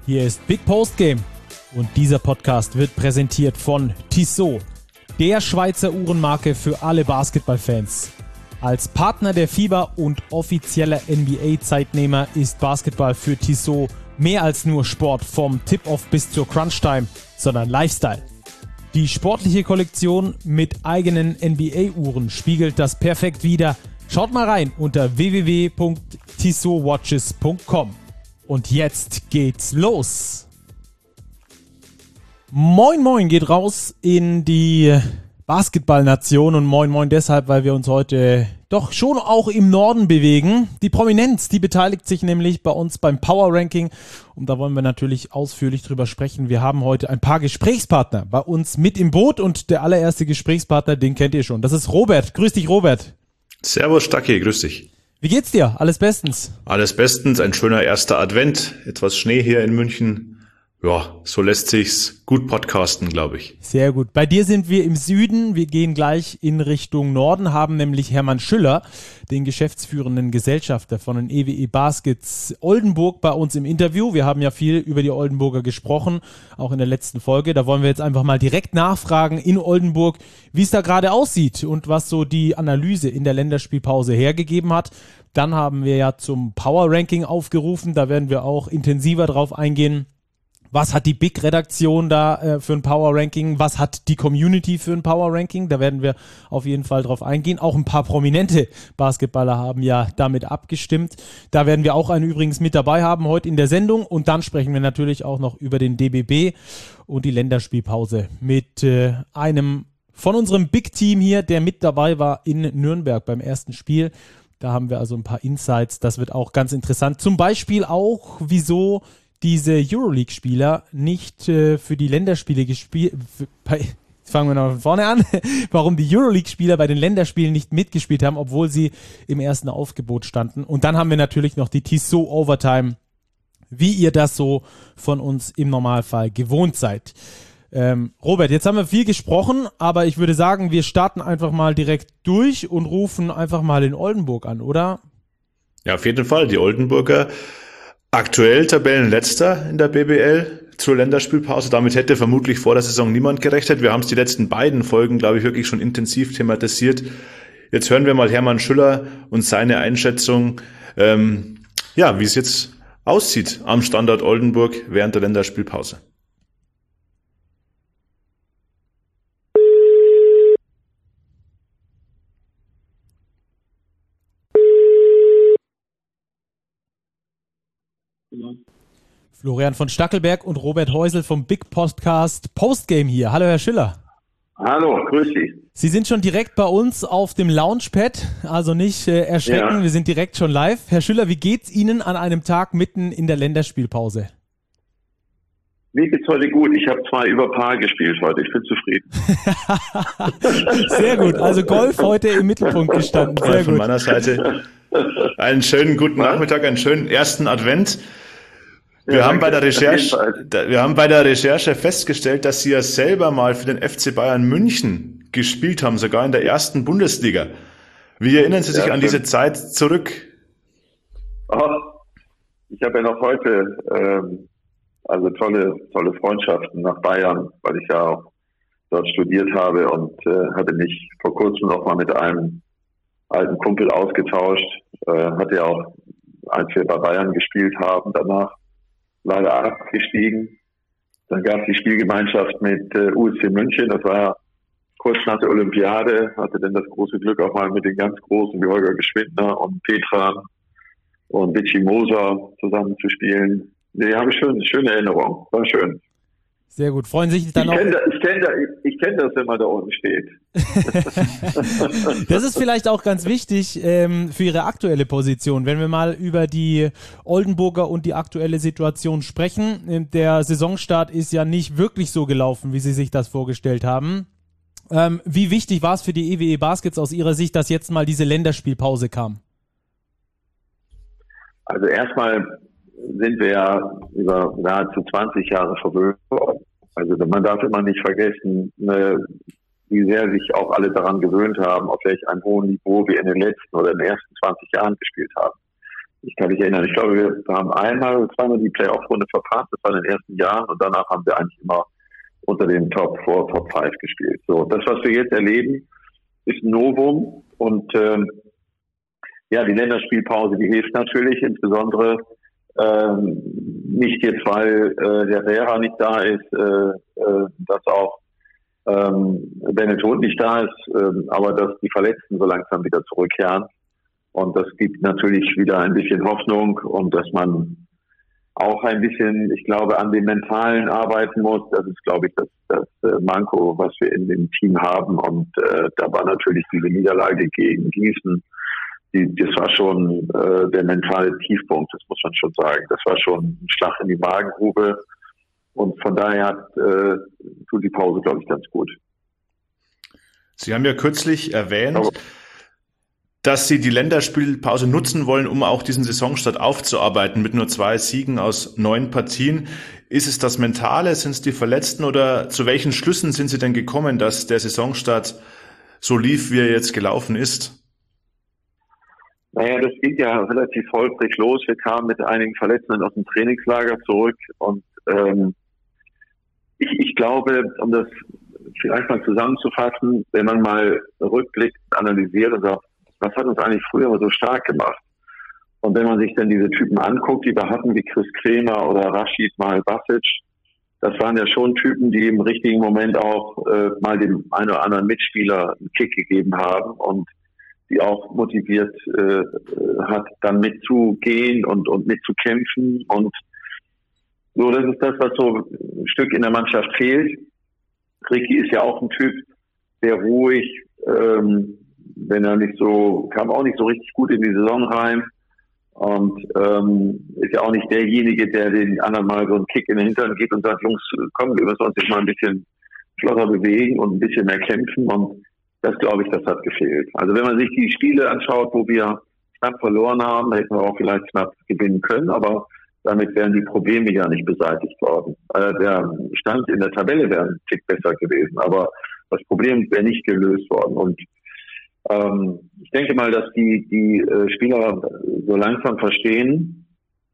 Hier ist Big Post Game und dieser Podcast wird präsentiert von Tissot, der Schweizer Uhrenmarke für alle Basketballfans. Als Partner der FIBA und offizieller NBA-Zeitnehmer ist Basketball für Tissot mehr als nur Sport vom Tip-Off bis zur Crunch-Time, sondern Lifestyle. Die sportliche Kollektion mit eigenen NBA-Uhren spiegelt das perfekt wider. Schaut mal rein unter www.tissotwatches.com. Und jetzt geht's los. Moin Moin geht raus in die Basketballnation und Moin Moin deshalb, weil wir uns heute doch schon auch im Norden bewegen. Die Prominenz, die beteiligt sich nämlich bei uns beim Power Ranking und da wollen wir natürlich ausführlich drüber sprechen. Wir haben heute ein paar Gesprächspartner bei uns mit im Boot und der allererste Gesprächspartner, den kennt ihr schon. Das ist Robert. Grüß dich, Robert. Servus, Stacki, grüß dich. Wie geht's dir? Alles bestens? Alles bestens, ein schöner erster Advent, etwas Schnee hier in München. Ja, so lässt sich's gut podcasten, glaube ich. Sehr gut. Bei dir sind wir im Süden. Wir gehen gleich in Richtung Norden, haben nämlich Hermann Schüller, den geschäftsführenden Gesellschafter von den EWE Baskets Oldenburg, bei uns im Interview. Wir haben ja viel über die Oldenburger gesprochen, auch in der letzten Folge. Da wollen wir jetzt einfach mal direkt nachfragen in Oldenburg, wie es da gerade aussieht und was so die Analyse in der Länderspielpause hergegeben hat. Dann haben wir ja zum Power Ranking aufgerufen. Da werden wir auch intensiver drauf eingehen. Was hat die Big-Redaktion da für ein Power-Ranking? Was hat die Community für ein Power-Ranking? Da werden wir auf jeden Fall drauf eingehen. Auch ein paar prominente Basketballer haben ja damit abgestimmt. Da werden wir auch einen übrigens mit dabei haben heute in der Sendung. Und dann sprechen wir natürlich auch noch über den DBB und die Länderspielpause mit einem von unserem Big-Team hier, der mit dabei war in Nürnberg beim ersten Spiel. Da haben wir also ein paar Insights. Das wird auch ganz interessant. Zum Beispiel auch, wieso diese Euroleague-Spieler nicht für die Länderspiele gespielt, fangen wir noch von vorne an, warum die Euroleague-Spieler bei den Länderspielen nicht mitgespielt haben, obwohl sie im ersten Aufgebot standen. Und dann haben wir natürlich noch die Tissot Overtime, wie ihr das so von uns im Normalfall gewohnt seid. Robert, jetzt haben wir viel gesprochen, aber ich würde sagen, wir starten einfach mal direkt durch und rufen einfach mal in Oldenburg an, oder? Ja, auf jeden Fall. Die Oldenburger aktuell Tabellenletzter in der BBL zur Länderspielpause. Damit hätte vermutlich vor der Saison niemand gerechnet. Wir haben es die letzten beiden Folgen, glaube ich, wirklich schon intensiv thematisiert. Jetzt hören wir mal Hermann Schüller und seine Einschätzung, wie es jetzt aussieht am Standort Oldenburg während der Länderspielpause. Florian von Stackelberg und Robert Heusel vom Big Podcast Postgame hier. Hallo, Herr Schüller. Hallo, grüß dich. Sie sind schon direkt bei uns auf dem Launchpad, also nicht erschrecken, Wir sind direkt schon live. Herr Schüller, wie geht's Ihnen an einem Tag mitten in der Länderspielpause? Mir geht's heute gut. Ich habe 2 über Paar gespielt heute. Ich bin zufrieden. Sehr gut. Also Golf heute im Mittelpunkt gestanden. Sehr gut. Von meiner Seite einen schönen guten Nachmittag, einen schönen ersten Advent. Wir haben bei der Recherche festgestellt, dass Sie ja selber mal für den FC Bayern München gespielt haben, sogar in der ersten Bundesliga. Wie erinnern Sie sich an diese Zeit zurück? Ich habe ja noch heute tolle Freundschaften nach Bayern, weil ich ja auch dort studiert habe und hatte mich vor kurzem noch mal mit einem alten Kumpel ausgetauscht. Hatte ja auch, als wir bei Bayern gespielt haben, danach leider abgestiegen. Dann gab es die Spielgemeinschaft mit USC München. Das war ja kurz nach der Olympiade. Hatte dann das große Glück, auch mal mit den ganz Großen wie Holger Geschwindner und Petran und Vichy Moser zusammen zu spielen. Nee, habe ich schöne Erinnerung. War schön. Sehr gut. Freuen sich dann ich kenn das, wenn man da unten steht. Das ist vielleicht auch ganz wichtig für Ihre aktuelle Position. Wenn wir mal über die Oldenburger und die aktuelle Situation sprechen. Der Saisonstart ist ja nicht wirklich so gelaufen, wie Sie sich das vorgestellt haben. Wie wichtig war es für die EWE Baskets aus Ihrer Sicht, dass jetzt mal diese Länderspielpause kam? Also erstmal sind wir ja über nahezu 20 Jahre verwöhnt worden. Also man darf immer nicht vergessen, wie sehr sich auch alle daran gewöhnt haben, auf welch einem hohen Niveau wir in den letzten oder in den ersten 20 Jahren gespielt haben. Ich kann mich erinnern, ich glaube, wir haben einmal oder zweimal die Playoff-Runde verpasst, das war in den ersten Jahren, und danach haben wir eigentlich immer unter den Top 4, Top 5 gespielt. So, das, was wir jetzt erleben, ist ein Novum, und ja, die Länderspielpause, die hilft natürlich, insbesondere nicht jetzt, weil der Herrera nicht da ist, dass auch Benetton nicht da ist, aber dass die Verletzten so langsam wieder zurückkehren. Und das gibt natürlich wieder ein bisschen Hoffnung, und dass man auch ein bisschen, ich glaube, an dem Mentalen arbeiten muss. Das ist, glaube ich, das Manko, was wir in dem Team haben. Und da war natürlich diese Niederlage gegen Gießen, das war schon der mentale Tiefpunkt, das muss man schon sagen. Das war schon ein Schlag in die Magengrube. Und von daher tut die Pause, glaube ich, ganz gut. Sie haben ja kürzlich erwähnt, dass Sie die Länderspielpause nutzen wollen, um auch diesen Saisonstart aufzuarbeiten mit nur 2 Siegen aus 9 Partien. Ist es das Mentale, sind es die Verletzten, oder zu welchen Schlüssen sind Sie denn gekommen, dass der Saisonstart so lief, wie er jetzt gelaufen ist? Naja, das ging ja relativ holprig los. Wir kamen mit einigen Verletzten aus dem Trainingslager zurück, und ich glaube, um das vielleicht mal zusammenzufassen, wenn man mal rückblickend analysiert und sagt, was hat uns eigentlich früher so stark gemacht? Und wenn man sich dann diese Typen anguckt, die wir hatten, wie Chris Kremer oder Rashid Basic, das waren ja schon Typen, die im richtigen Moment auch mal dem einen oder anderen Mitspieler einen Kick gegeben haben und die auch motiviert hat, dann mitzugehen und mitzukämpfen. Und so, das ist das, was so ein Stück in der Mannschaft fehlt. Ricky ist ja auch ein Typ, der ruhig, wenn er nicht so, kam auch nicht so richtig gut in die Saison rein, und ist ja auch nicht derjenige, der den anderen mal so einen Kick in den Hintern gibt und sagt, Jungs, komm, wir müssen uns jetzt mal ein bisschen flotter bewegen und ein bisschen mehr kämpfen, und das, glaube ich, das hat gefehlt. Also wenn man sich die Spiele anschaut, wo wir knapp verloren haben, da hätten wir auch vielleicht knapp gewinnen können, aber damit wären die Probleme ja nicht beseitigt worden. Der Stand in der Tabelle wäre ein Tick besser gewesen, aber das Problem wäre nicht gelöst worden. Und ich denke mal, dass die Spieler so langsam verstehen,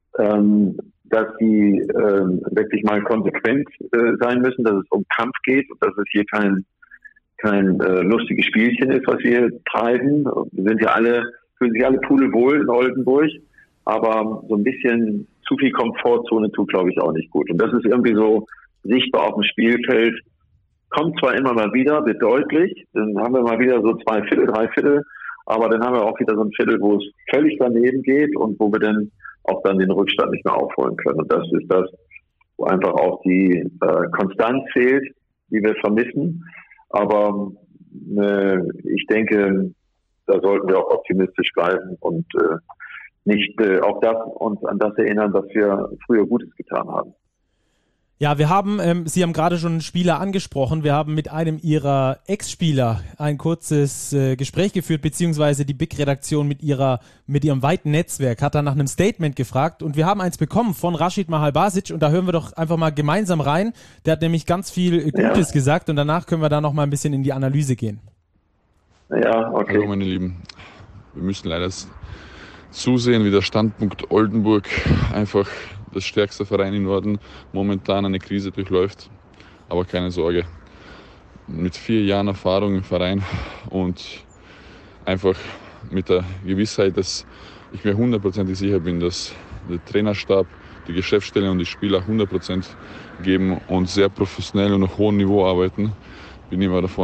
dass sie wirklich mal konsequent sein müssen, dass es um Kampf geht und dass es hier kein lustiges Spielchen ist, was wir hier treiben. Wir sind ja fühlen sich alle pudelwohl in Oldenburg, aber so ein bisschen zu viel Komfortzone tut, glaube ich, auch nicht gut. Und das ist irgendwie so sichtbar auf dem Spielfeld. Kommt zwar immer mal wieder, wird deutlich, dann haben wir mal wieder so 2 Viertel, 3 Viertel, aber dann haben wir auch wieder so ein Viertel, wo es völlig daneben geht und wo wir dann auch dann den Rückstand nicht mehr aufholen können. Und das ist das, wo einfach auch die Konstanz fehlt, die wir vermissen. Aber ich denke, da sollten wir auch optimistisch bleiben und nicht uns an das erinnern, was wir früher Gutes getan haben. Ja, Sie haben gerade schon einen Spieler angesprochen. Wir haben mit einem Ihrer Ex-Spieler ein kurzes Gespräch geführt, beziehungsweise die Big-Redaktion mit ihrem weiten Netzwerk hat dann nach einem Statement gefragt, und wir haben eins bekommen von Rashid Basic, und da hören wir doch einfach mal gemeinsam rein. Der hat nämlich ganz viel Gutes gesagt, und danach können wir da noch mal ein bisschen in die Analyse gehen. Ja, okay. Hallo meine Lieben, wir müssen leider zusehen, wie der Standpunkt Oldenburg, einfach das stärkste Verein im Norden, momentan eine Krise durchläuft. Aber keine Sorge, mit 4 Jahren Erfahrung im Verein und einfach mit der Gewissheit, dass ich mir 100% sicher bin, dass der Trainerstab, die Geschäftsstelle und die Spieler 100% geben und sehr professionell und auf hohem Niveau arbeiten, bin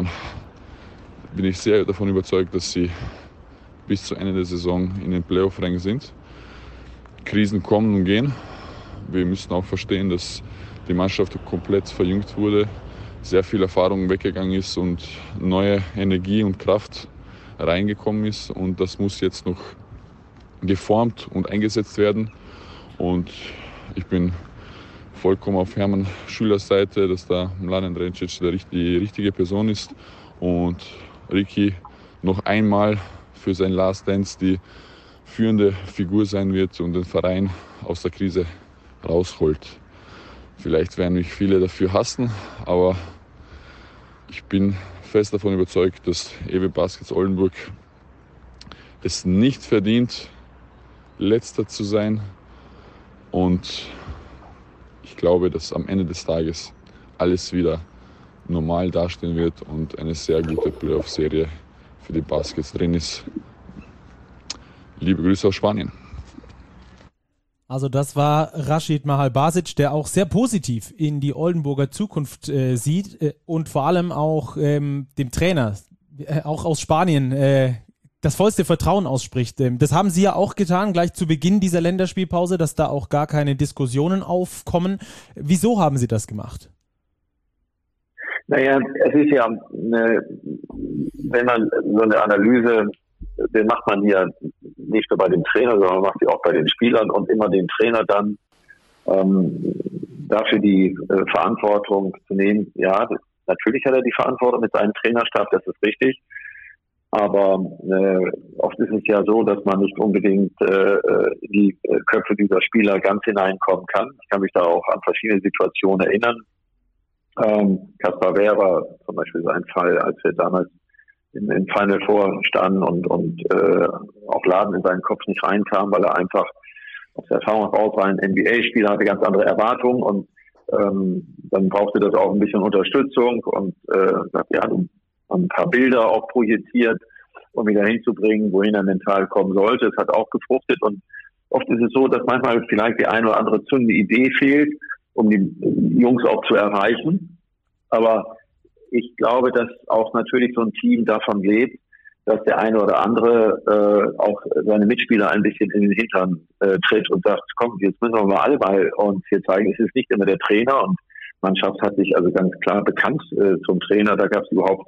ich sehr davon überzeugt, dass sie bis zu Ende der Saison in den Playoff-Rängen sind. Krisen kommen und gehen. Wir müssen auch verstehen, dass die Mannschaft komplett verjüngt wurde, sehr viel Erfahrung weggegangen ist und neue Energie und Kraft reingekommen ist. Und das muss jetzt noch geformt und eingesetzt werden. Und ich bin vollkommen auf Hermann Schülers Seite, dass da Mladen Drencic die richtige Person ist und Ricky noch einmal für sein Last Dance die führende Figur sein wird und den Verein aus der Krise rausholt. Vielleicht werden mich viele dafür hassen, aber ich bin fest davon überzeugt, dass EW Baskets Oldenburg es nicht verdient, Letzter zu sein. Und ich glaube, dass am Ende des Tages alles wieder normal dastehen wird und eine sehr gute Playoff-Serie für die Baskets drin ist. Liebe Grüße aus Spanien. Also das war Rashid Mahal-Basic, der auch sehr positiv in die Oldenburger Zukunft sieht und vor allem auch dem Trainer, auch aus Spanien, das vollste Vertrauen ausspricht. Das haben Sie ja auch getan, gleich zu Beginn dieser Länderspielpause, dass da auch gar keine Diskussionen aufkommen. Wieso haben Sie das gemacht? Naja, es ist ja, wenn man so eine Analyse, den macht man ja nicht nur bei dem Trainer, sondern man macht sie auch bei den Spielern und immer den Trainer dann dafür die Verantwortung zu nehmen. Ja, natürlich hat er die Verantwortung mit seinem Trainerstab, das ist richtig. Aber oft ist es ja so, dass man nicht unbedingt in die Köpfe dieser Spieler ganz hineinkommen kann. Ich kann mich da auch an verschiedene Situationen erinnern. Kaspar Wehr war zum Beispiel so ein Fall, als wir damals im Final Four standen und auch Laden in seinen Kopf nicht reinkam, weil er einfach aus der Erfahrung raus war, ein NBA-Spieler, hatte ganz andere Erwartungen und dann brauchte das auch ein bisschen Unterstützung und wir haben ein paar Bilder auch projiziert, um ihn dahin zu bringen, wohin er mental kommen sollte. Es hat auch gefruchtet und oft ist es so, dass manchmal vielleicht die eine oder andere zündende Idee fehlt, um die Jungs auch zu erreichen. Aber ich glaube, dass auch natürlich so ein Team davon lebt, dass der eine oder andere auch seine Mitspieler ein bisschen in den Hintern tritt und sagt, komm, jetzt müssen wir mal alle bei uns hier zeigen. Es ist nicht immer der Trainer und Mannschaft hat sich also ganz klar bekannt zum Trainer. Da gab es überhaupt,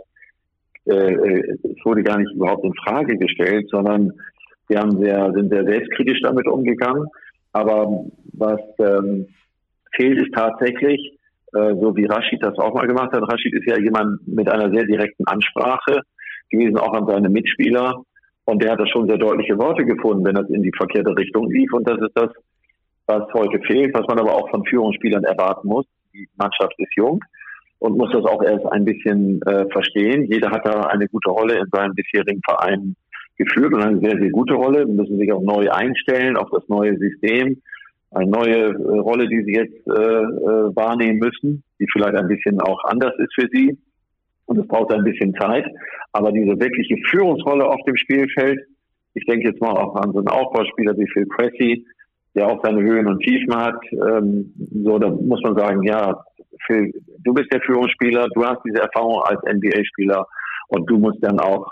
es wurde gar nicht überhaupt in Frage gestellt, sondern wir sind sehr selbstkritisch damit umgegangen. Aber was fehlt, ist tatsächlich, so wie Rashid das auch mal gemacht hat. Rashid ist ja jemand mit einer sehr direkten Ansprache gewesen, auch an seine Mitspieler. Und der hat da schon sehr deutliche Worte gefunden, wenn das in die verkehrte Richtung lief. Und das ist das, was heute fehlt, was man aber auch von Führungsspielern erwarten muss. Die Mannschaft ist jung und muss das auch erst ein bisschen verstehen. Jeder hat da eine gute Rolle in seinem bisherigen Verein geführt und eine sehr, sehr gute Rolle. Wir müssen sich auch neu einstellen auf das neue System. Eine neue Rolle, die sie jetzt wahrnehmen müssen, die vielleicht ein bisschen auch anders ist für sie. Und es braucht ein bisschen Zeit. Aber diese wirkliche Führungsrolle auf dem Spielfeld, ich denke jetzt mal auch an so einen Aufbauspieler wie Phil Pressey, der auch seine Höhen und Tiefen hat. So, da muss man sagen, ja, Phil, du bist der Führungsspieler, du hast diese Erfahrung als NBA-Spieler und du musst dann auch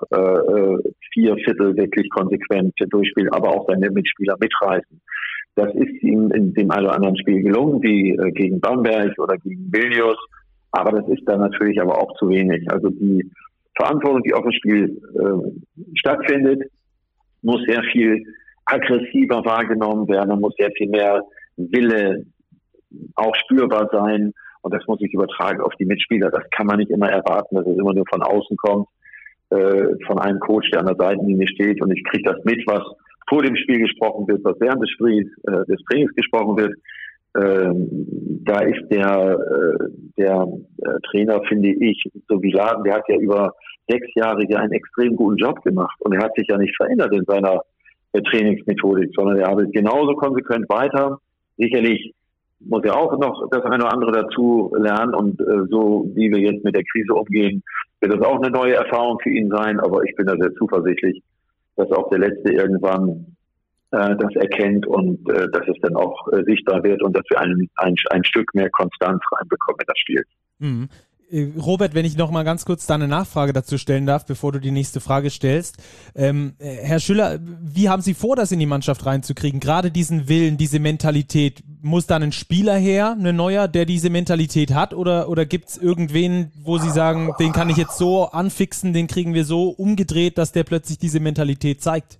4/4 wirklich konsequent durchspielen, aber auch deine Mitspieler mitreißen. Das ist ihm in dem einen oder anderen Spiel gelungen, wie gegen Bamberg oder gegen Vilnius. Aber das ist dann natürlich aber auch zu wenig. Also die Verantwortung, die auf dem Spiel stattfindet, muss sehr viel aggressiver wahrgenommen werden. Da muss sehr viel mehr Wille auch spürbar sein. Und das muss sich übertragen auf die Mitspieler. Das kann man nicht immer erwarten, dass es immer nur von außen kommt, von einem Coach, der an der Seitenlinie steht. Und ich kriege das mit, was vor dem Spiel gesprochen wird, was während des Spiels, des Trainings gesprochen wird. Da ist der Trainer, finde ich, so wie Laden, der hat ja über 6 Jahre ja einen extrem guten Job gemacht und er hat sich ja nicht verändert in seiner Trainingsmethodik, sondern er arbeitet genauso konsequent weiter. Sicherlich muss er auch noch das eine oder andere dazu lernen und so wie wir jetzt mit der Krise umgehen, wird das auch eine neue Erfahrung für ihn sein, aber ich bin da sehr zuversichtlich, dass auch der Letzte irgendwann das erkennt und dass es dann auch sichtbar wird und dass wir ein Stück mehr Konstanz reinbekommen in das Spiel. Mhm. Robert, wenn ich noch mal ganz kurz da eine Nachfrage dazu stellen darf, bevor du die nächste Frage stellst. Herr Schüller, wie haben Sie vor, das in die Mannschaft reinzukriegen? Gerade diesen Willen, diese Mentalität, muss dann ein Spieler her, ein neuer, der diese Mentalität hat? Oder gibt es irgendwen, wo Sie sagen, den kann ich jetzt so anfixen, den kriegen wir so umgedreht, dass der plötzlich diese Mentalität zeigt?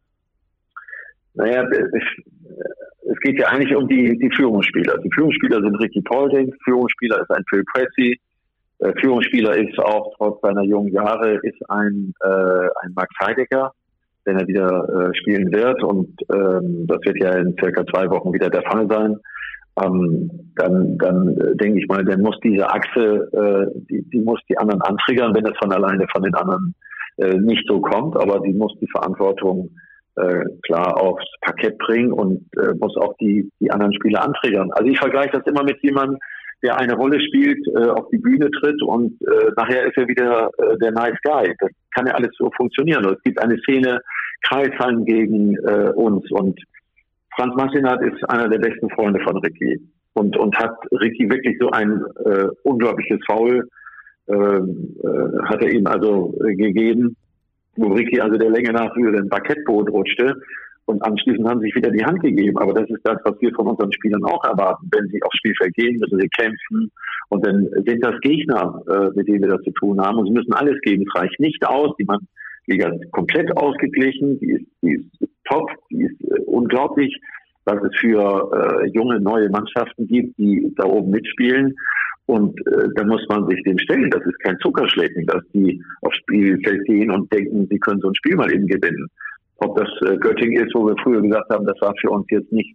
Naja, es geht ja eigentlich um die Führungsspieler. Die Führungsspieler sind Ricky Paulding, Führungsspieler ist ein Phil Pressey, Führungsspieler ist auch trotz seiner jungen Jahre ist ein Max Heidegger, wenn er wieder spielen wird und das wird ja in circa 2 Wochen wieder der Fall sein. Dann denke ich mal, dann muss diese Achse, die muss die anderen antriggern, wenn es von alleine von den anderen nicht so kommt, aber die muss die Verantwortung klar aufs Parkett bringen und muss auch die anderen Spieler antriggern. Also ich vergleiche das immer mit jemandem, der eine Rolle spielt, auf die Bühne tritt und nachher ist er wieder der Nice Guy. Das kann ja alles so funktionieren. Es gibt eine Szene, Kreisheim gegen uns und Franz Massenat ist einer der besten Freunde von Ricky und hat Ricky wirklich so ein unglaubliches Foul hat er ihm also gegeben, wo Ricky also der Länge nach über den Parkettboden rutschte und anschließend haben sie sich wieder die Hand gegeben. Aber das ist das, was wir von unseren Spielern auch erwarten. Wenn sie aufs Spielfeld gehen, müssen sie kämpfen und dann sind das Gegner, mit denen wir das zu tun haben und sie müssen alles geben. Es reicht nicht aus, die Liga ist komplett ausgeglichen, die ist top, die ist unglaublich, was es für junge, neue Mannschaften gibt, die da oben mitspielen. Und da muss man sich dem stellen. Das ist kein Zuckerschlecken, dass die aufs Spielfeld gehen und denken, sie können so ein Spiel mal eben gewinnen. Ob das Göttingen ist, wo wir früher gesagt haben, das war für uns jetzt nicht,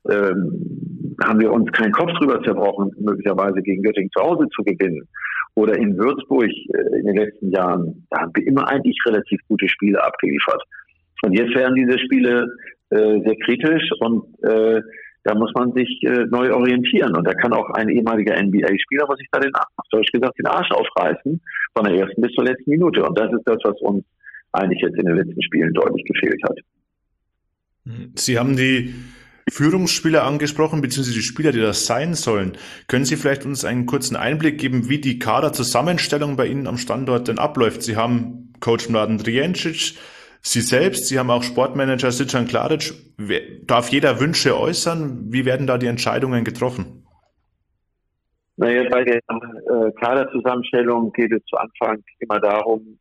haben wir uns keinen Kopf drüber zerbrochen, möglicherweise gegen Göttingen zu Hause zu gewinnen. Oder in Würzburg in den letzten Jahren, da haben wir immer eigentlich relativ gute Spiele abgeliefert. Und jetzt werden diese Spiele sehr kritisch und da muss man sich neu orientieren. Und da kann auch ein ehemaliger NBA-Spieler, was ich da auf Deutsch gesagt, den Arsch aufreißen, von der ersten bis zur letzten Minute. Und das ist das, was uns eigentlich jetzt in den letzten Spielen deutlich gefehlt hat. Sie haben die Führungsspieler angesprochen, beziehungsweise die Spieler, die das sein sollen. Können Sie vielleicht uns einen kurzen Einblick geben, wie die Kaderzusammenstellung bei Ihnen am Standort denn abläuft? Sie haben Coach Mladen Trijancic, Sie selbst, Sie haben auch Sportmanager Srdjan Klaric. Darf jeder Wünsche äußern? Wie werden da die Entscheidungen getroffen? Naja, bei der Kaderzusammenstellung geht es zu Anfang immer darum,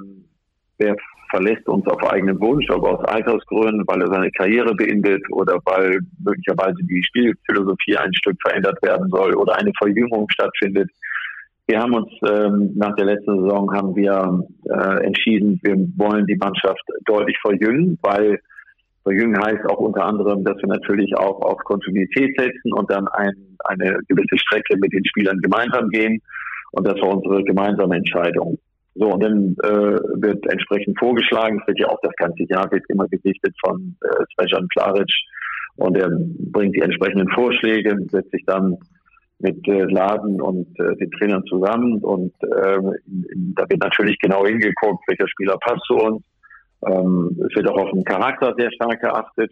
wer verlässt uns auf eigenen Wunsch, ob aus Altersgründen, weil er seine Karriere beendet oder weil möglicherweise die Spielphilosophie ein Stück verändert werden soll oder eine Verjüngung stattfindet. Wir haben uns nach der letzten Saison haben wir entschieden, wir wollen die Mannschaft deutlich verjüngen, weil verjüngen heißt auch unter anderem, dass wir natürlich auch auf Kontinuität setzen und dann eine gewisse Strecke mit den Spielern gemeinsam gehen. Und das war unsere gemeinsame Entscheidung. So, und dann wird entsprechend vorgeschlagen, es wird ja auch das ganze Jahr wird immer gesichtet von Srdjan Klaric und er bringt die entsprechenden Vorschläge, setzt sich dann mit Laden und den Trainern zusammen und da wird natürlich genau hingeguckt, welcher Spieler passt zu uns. Es wird auch auf den Charakter sehr stark geachtet,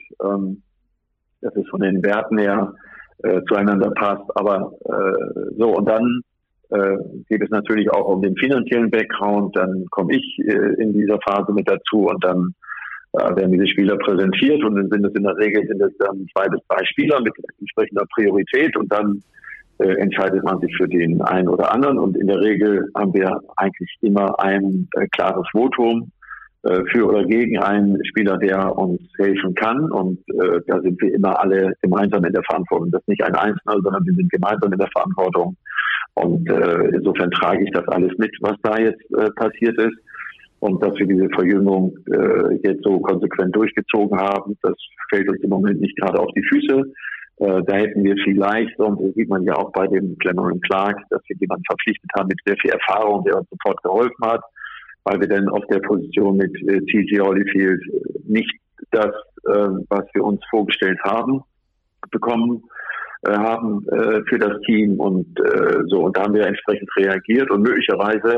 dass es von den Werten her zueinander passt. Aber so, und dann geht es natürlich auch um den finanziellen Background. Dann komme ich in dieser Phase mit dazu und dann werden diese Spieler präsentiert und dann sind es in der Regel dann 2 bis 3 Spieler mit entsprechender Priorität und dann entscheidet man sich für den einen oder anderen und in der Regel haben wir eigentlich immer ein klares Votum für oder gegen einen Spieler, der uns helfen kann und da sind wir immer alle gemeinsam in der Verantwortung. Das ist nicht ein Einzelner, sondern wir sind gemeinsam in der Verantwortung und insofern trage ich das alles mit, was da jetzt passiert ist und dass wir diese Verjüngung jetzt so konsequent durchgezogen haben, das fällt uns im Moment nicht gerade auf die Füße. Da hätten wir vielleicht, und das sieht man ja auch bei dem Cameron Clark, dass wir jemanden verpflichtet haben mit sehr viel Erfahrung, der uns sofort geholfen hat, weil wir dann auf der Position mit TJ Holyfield nicht das, was wir uns vorgestellt haben, bekommen haben für das Team und so. Und da haben wir entsprechend reagiert und möglicherweise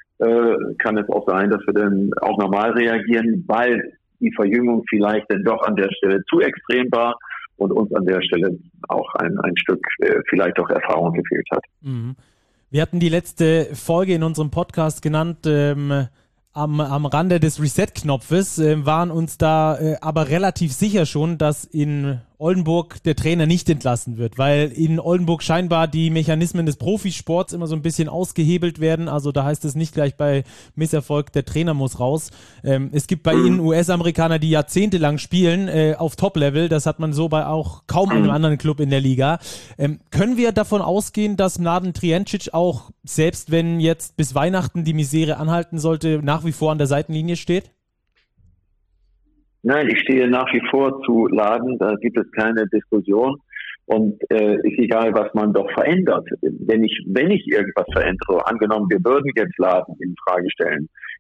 kann es auch sein, dass wir dann auch normal reagieren, weil die Verjüngung vielleicht dann doch an der Stelle zu extrem war und uns an der Stelle auch ein Stück vielleicht auch Erfahrung gefehlt hat. Wir hatten die letzte Folge in unserem Podcast genannt, am Rande des Reset-Knopfes, waren uns da aber relativ sicher schon, dass in Oldenburg der Trainer nicht entlassen wird, weil in Oldenburg scheinbar die Mechanismen des Profisports immer so ein bisschen ausgehebelt werden. Also da heißt es nicht gleich bei Misserfolg, der Trainer muss raus. Es gibt bei Ihnen US-Amerikaner, die jahrzehntelang spielen auf Top-Level. Das hat man so bei auch kaum einem anderen Club in der Liga. Können wir davon ausgehen, dass Mladen Trijancic auch, selbst wenn jetzt bis Weihnachten die Misere anhalten sollte, nach wie vor an der Seitenlinie steht? Nein, ich stehe nach wie vor zu Laden, da gibt es keine Diskussion und ist egal, was man doch verändert. Wenn ich irgendwas verändere, angenommen, wir würden jetzt Laden in Frage stellen,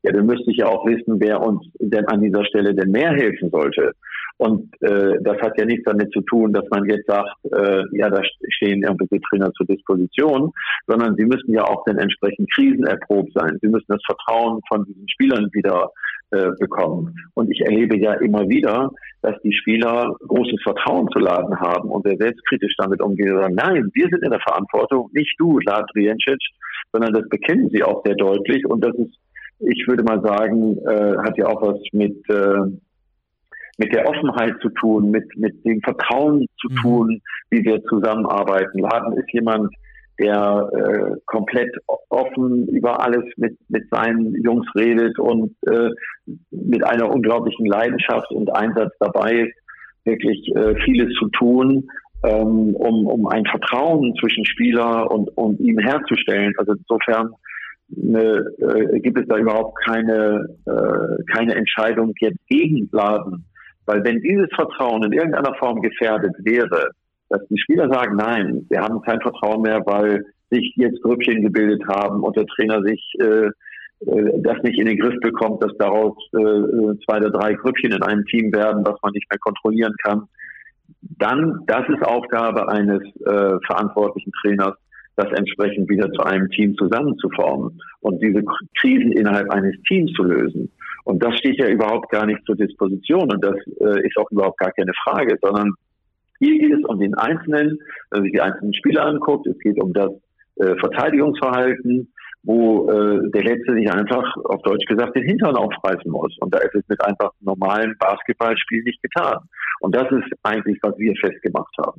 ja, dann müsste ich ja auch wissen, wer uns denn an dieser Stelle denn mehr helfen sollte. Und das hat ja nichts damit zu tun, dass man jetzt sagt, ja, da stehen irgendwelche Trainer zur Disposition, sondern sie müssen ja auch dann entsprechend krisenerprobt sein. Sie müssen das Vertrauen von diesen Spielern wieder bekommen. Und ich erlebe ja immer wieder, dass die Spieler großes Vertrauen zu Laden haben und sehr selbstkritisch damit umgehen und sagen, nein, wir sind in der Verantwortung, nicht du, Lad Drijancic, sondern das bekennen sie auch sehr deutlich. Und das ist, ich würde mal sagen, hat ja auch was mit der Offenheit zu tun, mit dem Vertrauen zu tun, wie wir zusammenarbeiten. Laden ist jemand, der komplett offen über alles mit seinen Jungs redet und mit einer unglaublichen Leidenschaft und Einsatz dabei ist, wirklich vieles zu tun, um ein Vertrauen zwischen Spieler und ihm herzustellen. Also insofern gibt es da überhaupt keine Entscheidung jetzt gegen Laden. Weil wenn dieses Vertrauen in irgendeiner Form gefährdet wäre, dass die Spieler sagen, nein, wir haben kein Vertrauen mehr, weil sich jetzt Grüppchen gebildet haben und der Trainer sich das nicht in den Griff bekommt, dass daraus 2 oder 3 Grüppchen in einem Team werden, was man nicht mehr kontrollieren kann, dann, das ist Aufgabe eines verantwortlichen Trainers, das entsprechend wieder zu einem Team zusammenzuformen und diese Krisen innerhalb eines Teams zu lösen. Und das steht ja überhaupt gar nicht zur Disposition und das ist auch überhaupt gar keine Frage, sondern hier geht es um den Einzelnen, wenn man sich die einzelnen Spieler anguckt, es geht um das Verteidigungsverhalten, wo der Letzte sich einfach, auf Deutsch gesagt, den Hintern aufreißen muss. Und da ist es mit einfach normalen Basketballspiel nicht getan. Und das ist eigentlich, was wir festgemacht haben.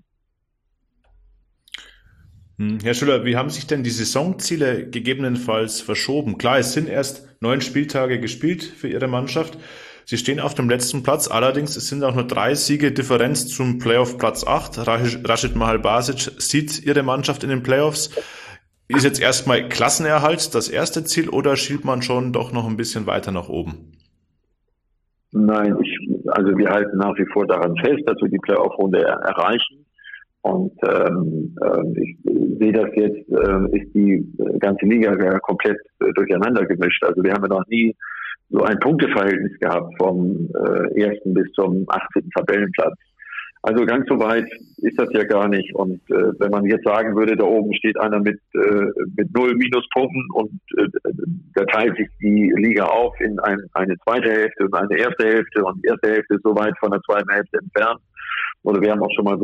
Herr Schüller, wie haben sich denn die Saisonziele gegebenenfalls verschoben? Klar, es sind erst 9 Spieltage gespielt für Ihre Mannschaft. Sie stehen auf dem letzten Platz, allerdings es sind auch nur 3 Siege Differenz zum Playoff Platz 8. Rashid Mahalbasic sieht Ihre Mannschaft in den Playoffs. Ist jetzt erstmal Klassenerhalt das erste Ziel oder schielt man schon doch noch ein bisschen weiter nach oben? Nein, also wir halten nach wie vor daran fest, dass wir die Playoff-Runde erreichen. Und ich sehe das jetzt, ist die ganze Liga komplett durcheinander gemischt. Also wir haben ja noch nie so ein Punkteverhältnis gehabt vom 1. bis zum 18. Tabellenplatz. Also ganz so weit ist das ja gar nicht. Und wenn man jetzt sagen würde, da oben steht einer mit 0 Minuspunkten und da teilt sich die Liga auf in eine zweite Hälfte und eine erste Hälfte und die erste Hälfte ist so weit von der zweiten Hälfte entfernt. Oder wir haben auch schon mal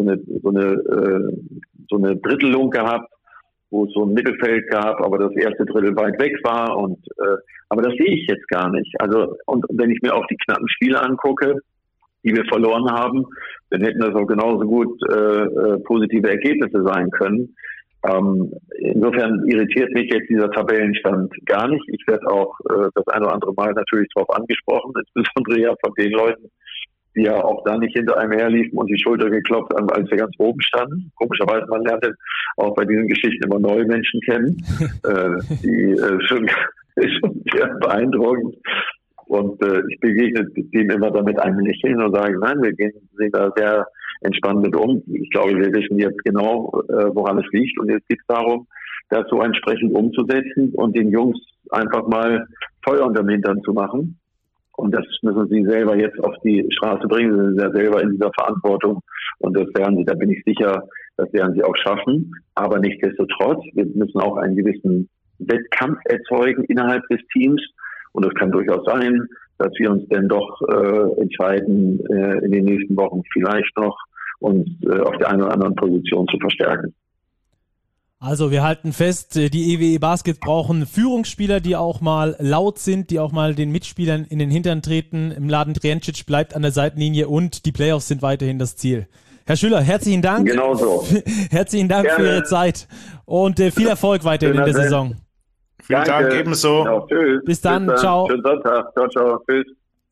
so eine Drittelung gehabt, wo es so ein Mittelfeld gab, aber das erste Drittel weit weg war. Aber das sehe ich jetzt gar nicht. Also und wenn ich mir auch die knappen Spiele angucke, die wir verloren haben, dann hätten das auch genauso gut positive Ergebnisse sein können. Insofern irritiert mich jetzt dieser Tabellenstand gar nicht. Ich werde auch das eine oder andere Mal natürlich darauf angesprochen, insbesondere ja von den Leuten, die ja auch da nicht hinter einem herliefen und die Schulter geklopft haben, als wir ganz oben standen. Komischerweise, man lernt auch bei diesen Geschichten immer neue Menschen kennen, die schon sehr beeindruckend. Und ich begegne dem immer damit einem Lächeln und sage, nein, wir gehen da sehr entspannt mit um. Ich glaube, wir wissen jetzt genau, woran es liegt. Und jetzt geht es darum, das so entsprechend umzusetzen und den Jungs einfach mal Feuer unterm Hintern zu machen. Und das müssen sie selber jetzt auf die Straße bringen. Sie sind ja selber in dieser Verantwortung. Und das werden sie, da bin ich sicher, das werden sie auch schaffen. Aber nichtsdestotrotz, wir müssen auch einen gewissen Wettkampf erzeugen innerhalb des Teams. Und es kann durchaus sein, dass wir uns dann doch entscheiden, in den nächsten Wochen vielleicht noch uns auf der einen oder anderen Position zu verstärken. Also wir halten fest, die EWE Basket brauchen Führungsspieler, die auch mal laut sind, die auch mal den Mitspielern in den Hintern treten. Im Laden Drijancic bleibt an der Seitenlinie und die Playoffs sind weiterhin das Ziel. Herr Schüller, herzlichen Dank. Genau so. Herzlichen Dank für Ihre Zeit und viel Erfolg weiterhin in der Saison. Vielen Dank, ebenso. Genau, tschüss. Bis dann, ciao. Schönen Sonntag. Ciao, ciao. Tschüss.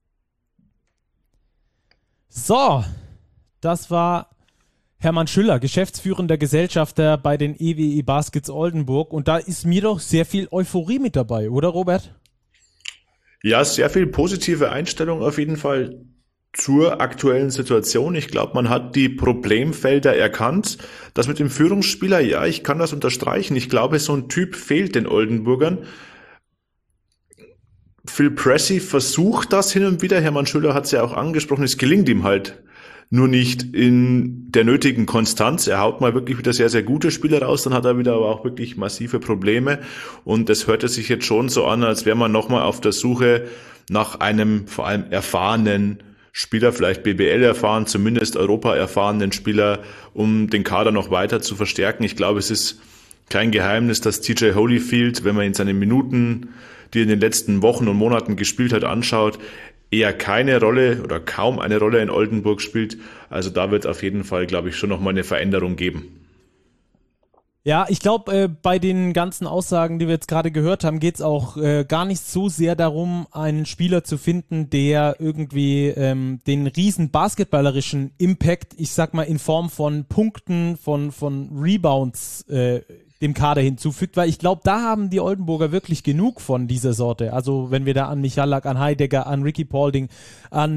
So, das war Hermann Schüller, geschäftsführender Gesellschafter bei den EWE Baskets Oldenburg. Und da ist mir doch sehr viel Euphorie mit dabei, oder Robert? Ja, sehr viel positive Einstellung auf jeden Fall zur aktuellen Situation. Ich glaube, man hat die Problemfelder erkannt. Das mit dem Führungsspieler, ja, ich kann das unterstreichen. Ich glaube, so ein Typ fehlt den Oldenburgern. Phil Pressey versucht das hin und wieder. Hermann Schüller hat es ja auch angesprochen. Es gelingt ihm halt nur nicht in der nötigen Konstanz. Er haut mal wirklich wieder sehr, sehr gute Spiele raus, dann hat er wieder aber auch wirklich massive Probleme. Und es hörte sich jetzt schon so an, als wäre man nochmal auf der Suche nach einem vor allem erfahrenen Spieler, vielleicht BBL erfahren, zumindest Europa erfahrenen Spieler, um den Kader noch weiter zu verstärken. Ich glaube, es ist kein Geheimnis, dass TJ Holyfield, wenn man in seine Minuten, die er in den letzten Wochen und Monaten gespielt hat, anschaut, eher keine Rolle oder kaum eine Rolle in Oldenburg spielt. Also da wird auf jeden Fall, glaube ich, schon nochmal eine Veränderung geben. Ja, ich glaube, bei den ganzen Aussagen, die wir jetzt gerade gehört haben, geht es auch gar nicht so sehr darum, einen Spieler zu finden, der irgendwie den riesen basketballerischen Impact, ich sag mal in Form von Punkten, von Rebounds dem Kader hinzufügt, weil ich glaube, da haben die Oldenburger wirklich genug von dieser Sorte. Also wenn wir da an Michalak, an Heidegger, an Ricky Paulding, an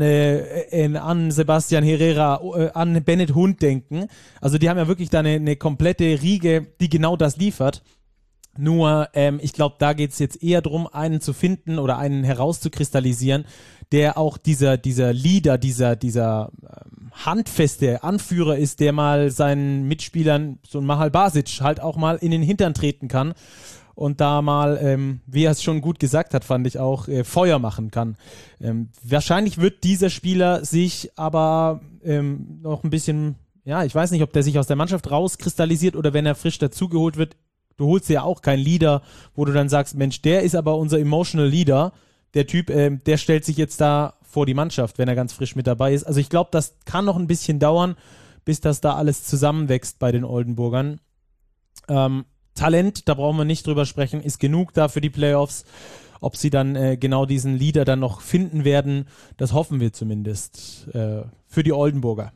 Sebastian Herrera, an Bennett Hund denken. Also die haben ja wirklich da eine komplette Riege, die genau das liefert. Nur, ich glaube, da geht es jetzt eher darum, einen zu finden oder einen herauszukristallisieren, der auch dieser Leader, dieser handfeste Anführer ist, der mal seinen Mitspielern, so ein Mahal Basic, halt auch mal in den Hintern treten kann und da mal, wie er es schon gut gesagt hat, fand ich auch, Feuer machen kann. Wahrscheinlich wird dieser Spieler sich aber noch ein bisschen, ja, ich weiß nicht, ob der sich aus der Mannschaft rauskristallisiert oder wenn er frisch dazugeholt wird. Du holst ja auch keinen Leader, wo du dann sagst, Mensch, der ist aber unser Emotional Leader. Der Typ, der stellt sich jetzt da vor die Mannschaft, wenn er ganz frisch mit dabei ist. Also ich glaube, das kann noch ein bisschen dauern, bis das da alles zusammenwächst bei den Oldenburgern. Talent, da brauchen wir nicht drüber sprechen, ist genug da für die Playoffs. Ob sie dann genau diesen Leader dann noch finden werden, das hoffen wir zumindest für die Oldenburger.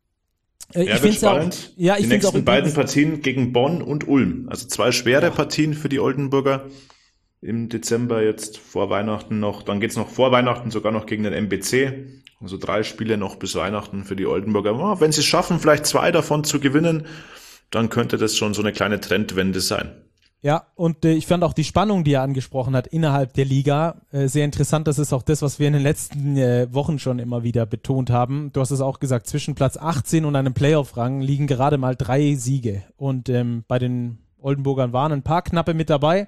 Ja, wird spannend. Die nächsten beiden Partien gegen Bonn und Ulm. Also 2 schwere Partien für die Oldenburger. Im Dezember jetzt vor Weihnachten noch. Dann geht's noch vor Weihnachten sogar noch gegen den MBC. Also 3 Spiele noch bis Weihnachten für die Oldenburger. Oh, wenn sie es schaffen, vielleicht 2 davon zu gewinnen, dann könnte das schon so eine kleine Trendwende sein. Ja, und ich fand auch die Spannung, die er angesprochen hat, innerhalb der Liga sehr interessant. Das ist auch das, was wir in den letzten Wochen schon immer wieder betont haben. Du hast es auch gesagt, zwischen Platz 18 und einem Playoff-Rang liegen gerade mal 3 Siege. Und bei den Oldenburgern waren ein paar knappe mit dabei,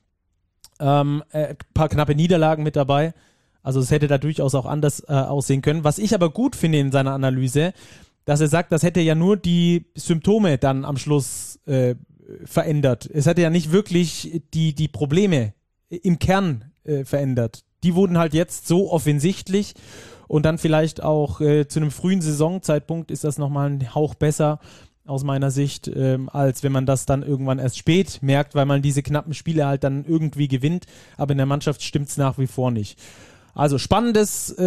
paar knappe Niederlagen mit dabei. Also es hätte da durchaus auch anders aussehen können. Was ich aber gut finde in seiner Analyse, dass er sagt, das hätte ja nur die Symptome dann am Schluss verändert. Es hatte ja nicht wirklich die Probleme im Kern verändert. Die wurden halt jetzt so offensichtlich und dann vielleicht auch zu einem frühen Saisonzeitpunkt ist das nochmal ein Hauch besser aus meiner Sicht, als wenn man das dann irgendwann erst spät merkt, weil man diese knappen Spiele halt dann irgendwie gewinnt, aber in der Mannschaft stimmt es nach wie vor nicht. Also spannende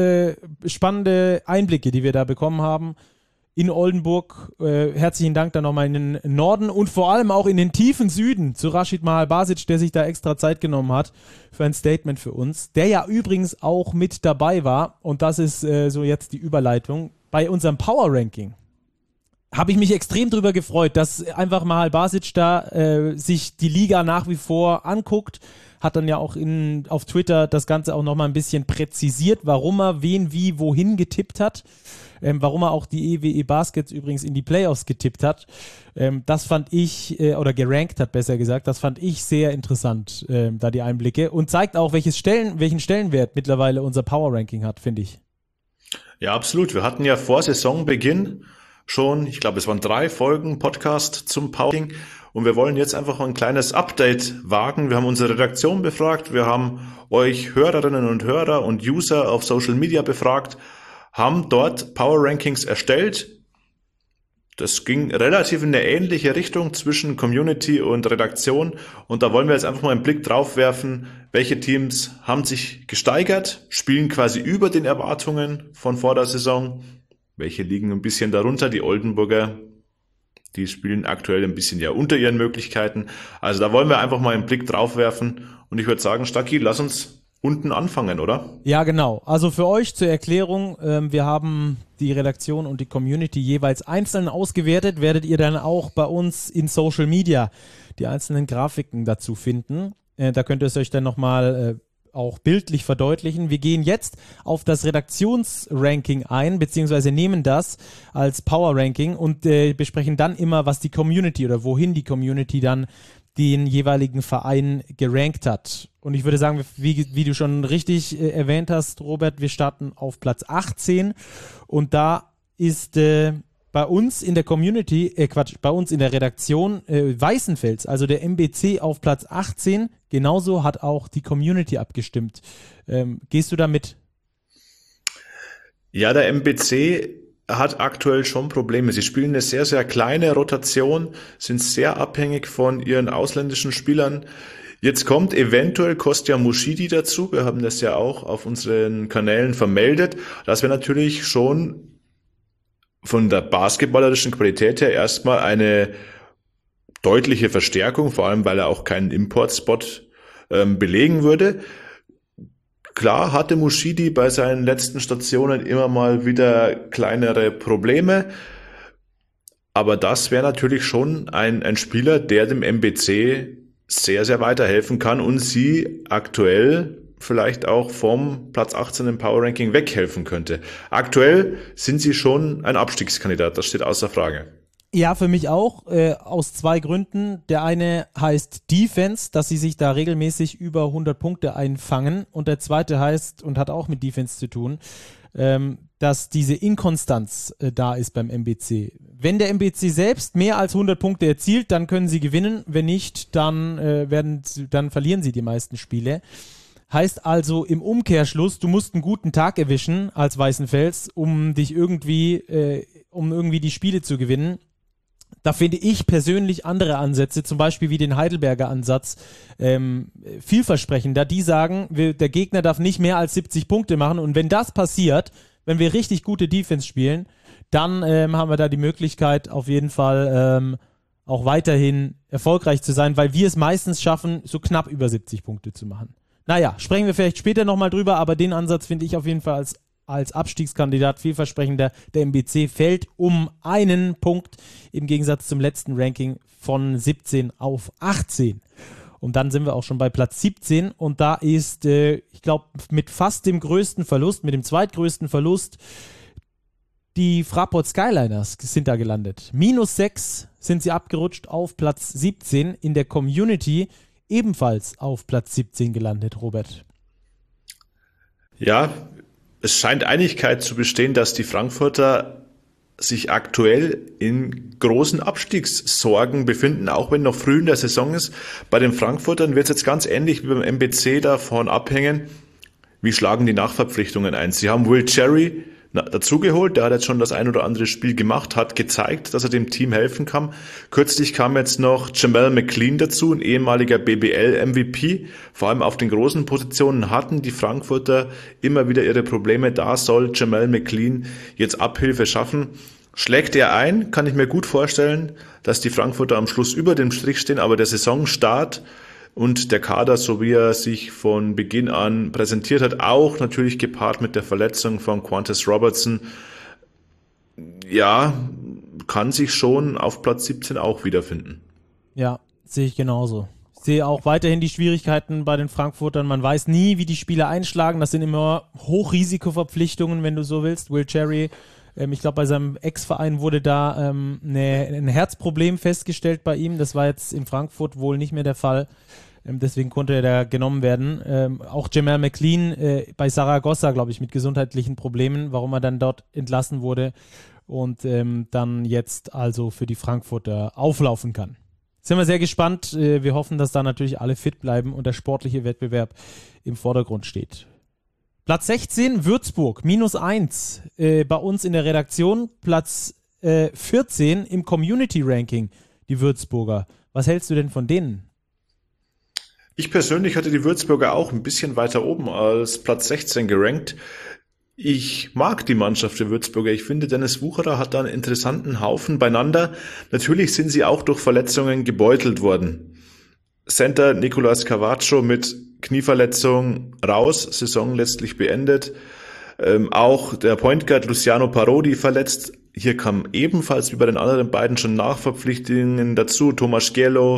Einblicke, die wir da bekommen haben. In Oldenburg, herzlichen Dank dann nochmal in den Norden und vor allem auch in den tiefen Süden zu Rashid Mahal Basic, der sich da extra Zeit genommen hat für ein Statement für uns, der ja übrigens auch mit dabei war und das ist so jetzt die Überleitung, bei unserem Power Ranking. Habe ich mich extrem drüber gefreut, dass einfach Mahal Basic da sich die Liga nach wie vor anguckt, hat dann ja auch auf Twitter das Ganze auch nochmal ein bisschen präzisiert, warum er wen, wie, wohin getippt hat. Warum er auch die EWE Baskets übrigens in die Playoffs getippt hat. Das fand ich, oder gerankt hat besser gesagt, das fand ich sehr interessant, da die Einblicke. Und zeigt auch, welchen Stellenwert mittlerweile unser Power Ranking hat, finde ich. Ja, absolut. Wir hatten ja vor Saisonbeginn schon, ich glaube, es waren 3 Folgen Podcast zum Power Ranking. Und wir wollen jetzt einfach ein kleines Update wagen. Wir haben unsere Redaktion befragt, wir haben euch Hörerinnen und Hörer und User auf Social Media befragt, haben dort Power Rankings erstellt. Das ging relativ in eine ähnliche Richtung zwischen Community und Redaktion. Und da wollen wir jetzt einfach mal einen Blick drauf werfen, welche Teams haben sich gesteigert, spielen quasi über den Erwartungen von vor der Saison. Welche liegen ein bisschen darunter? Die Oldenburger, die spielen aktuell ein bisschen ja unter ihren Möglichkeiten. Also da wollen wir einfach mal einen Blick drauf werfen. Und ich würde sagen, Stacki, lass uns unten anfangen, oder? Ja, genau. Also für euch zur Erklärung, wir haben die Redaktion und die Community jeweils einzeln ausgewertet, werdet ihr dann auch bei uns in Social Media die einzelnen Grafiken dazu finden. Da könnt ihr es euch dann nochmal auch bildlich verdeutlichen. Wir gehen jetzt auf das Redaktionsranking ein, beziehungsweise nehmen das als Power-Ranking und besprechen dann immer, was die Community oder wohin die Community dann den jeweiligen Verein gerankt hat. Und ich würde sagen, wie du schon richtig erwähnt hast, Robert, wir starten auf Platz 18 und da ist bei uns in der Community, bei uns in der Redaktion Weißenfels, also der MBC auf Platz 18, genauso hat auch die Community abgestimmt. Gehst du da mit? Ja, der MBC hat aktuell schon Probleme. Sie spielen eine sehr, sehr kleine Rotation, sind sehr abhängig von ihren ausländischen Spielern. Jetzt kommt eventuell Kostja Muschidi dazu. Wir haben das ja auch auf unseren Kanälen vermeldet. Das wäre natürlich schon von der basketballerischen Qualität her erstmal eine deutliche Verstärkung, vor allem weil er auch keinen Importspot belegen würde. Klar hatte Muschidi bei seinen letzten Stationen immer mal wieder kleinere Probleme, aber das wäre natürlich schon ein Spieler, der dem MBC sehr, sehr weiterhelfen kann und sie aktuell vielleicht auch vom Platz 18 im Power Ranking weghelfen könnte. Aktuell sind sie schon ein Abstiegskandidat, das steht außer Frage. Ja, für mich auch, aus zwei Gründen. Der eine heißt Defense, dass sie sich da regelmäßig über 100 Punkte einfangen und der zweite heißt, und hat auch mit Defense zu tun, dass diese Inkonstanz da ist beim MBC. Wenn der MBC selbst mehr als 100 Punkte erzielt, dann können sie gewinnen, wenn nicht, dann verlieren sie die meisten Spiele. Heißt also im Umkehrschluss, du musst einen guten Tag erwischen als Weißenfels, um irgendwie die Spiele zu gewinnen. Da finde ich persönlich andere Ansätze, zum Beispiel wie den Heidelberger Ansatz, vielversprechender. Die sagen, der Gegner darf nicht mehr als 70 Punkte machen und wenn das passiert, wenn wir richtig gute Defense spielen, dann haben wir da die Möglichkeit auf jeden Fall auch weiterhin erfolgreich zu sein, weil wir es meistens schaffen, so knapp über 70 Punkte zu machen. Naja, sprechen wir vielleicht später nochmal drüber, aber den Ansatz finde ich auf jeden Fall als Abstiegskandidat vielversprechender. Der MBC fällt um einen Punkt im Gegensatz zum letzten Ranking von 17 auf 18. Und dann sind wir auch schon bei Platz 17 und da ist, ich glaube, mit fast dem größten Verlust, mit dem zweitgrößten Verlust, die Fraport Skyliners sind da gelandet. -6 sind sie abgerutscht auf Platz 17 in der Community, ebenfalls auf Platz 17 gelandet, Robert. Ja, es scheint Einigkeit zu bestehen, dass die Frankfurter sich aktuell in großen Abstiegssorgen befinden, auch wenn noch früh in der Saison ist. Bei den Frankfurtern wird es jetzt ganz ähnlich wie beim MBC davon abhängen, wie schlagen die Nachverpflichtungen ein. Sie haben Will Cherry dazugeholt, der hat jetzt schon das ein oder andere Spiel gemacht, hat gezeigt, dass er dem Team helfen kann. Kürzlich kam jetzt noch Jamal McLean dazu, ein ehemaliger BBL-MVP. Vor allem auf den großen Positionen hatten die Frankfurter immer wieder ihre Probleme. Da soll Jamal McLean jetzt Abhilfe schaffen. Schlägt er ein, kann ich mir gut vorstellen, dass die Frankfurter am Schluss über dem Strich stehen, aber der Saisonstart und der Kader, so wie er sich von Beginn an präsentiert hat, auch natürlich gepaart mit der Verletzung von Qantas Robertson, ja, kann sich schon auf Platz 17 auch wiederfinden. Ja, sehe ich genauso. Ich sehe auch weiterhin die Schwierigkeiten bei den Frankfurtern. Man weiß nie, wie die Spieler einschlagen. Das sind immer Hochrisikoverpflichtungen, wenn du so willst. Will Cherry, ich glaube, bei seinem Ex-Verein wurde da ein Herzproblem festgestellt bei ihm. Das war jetzt in Frankfurt wohl nicht mehr der Fall. Deswegen konnte er da genommen werden. Auch Jamal McLean bei Saragossa, glaube ich, mit gesundheitlichen Problemen, warum er dann dort entlassen wurde und dann jetzt also für die Frankfurter auflaufen kann. Sind wir sehr gespannt. Wir hoffen, dass da natürlich alle fit bleiben und der sportliche Wettbewerb im Vordergrund steht. Platz 16, Würzburg, -1 bei uns in der Redaktion. Platz 14 im Community-Ranking, die Würzburger. Was hältst du denn von denen? Ich persönlich hatte die Würzburger auch ein bisschen weiter oben als Platz 16 gerankt. Ich mag die Mannschaft der Würzburger. Ich finde, Dennis Wucherer hat da einen interessanten Haufen beieinander. Natürlich sind sie auch durch Verletzungen gebeutelt worden. Center Nicolas Cavaccio mit Knieverletzung raus, Saison letztlich beendet. Auch der Point Guard Luciano Parodi verletzt. Hier kam ebenfalls wie bei den anderen beiden schon Nachverpflichtungen dazu. Thomas Giello,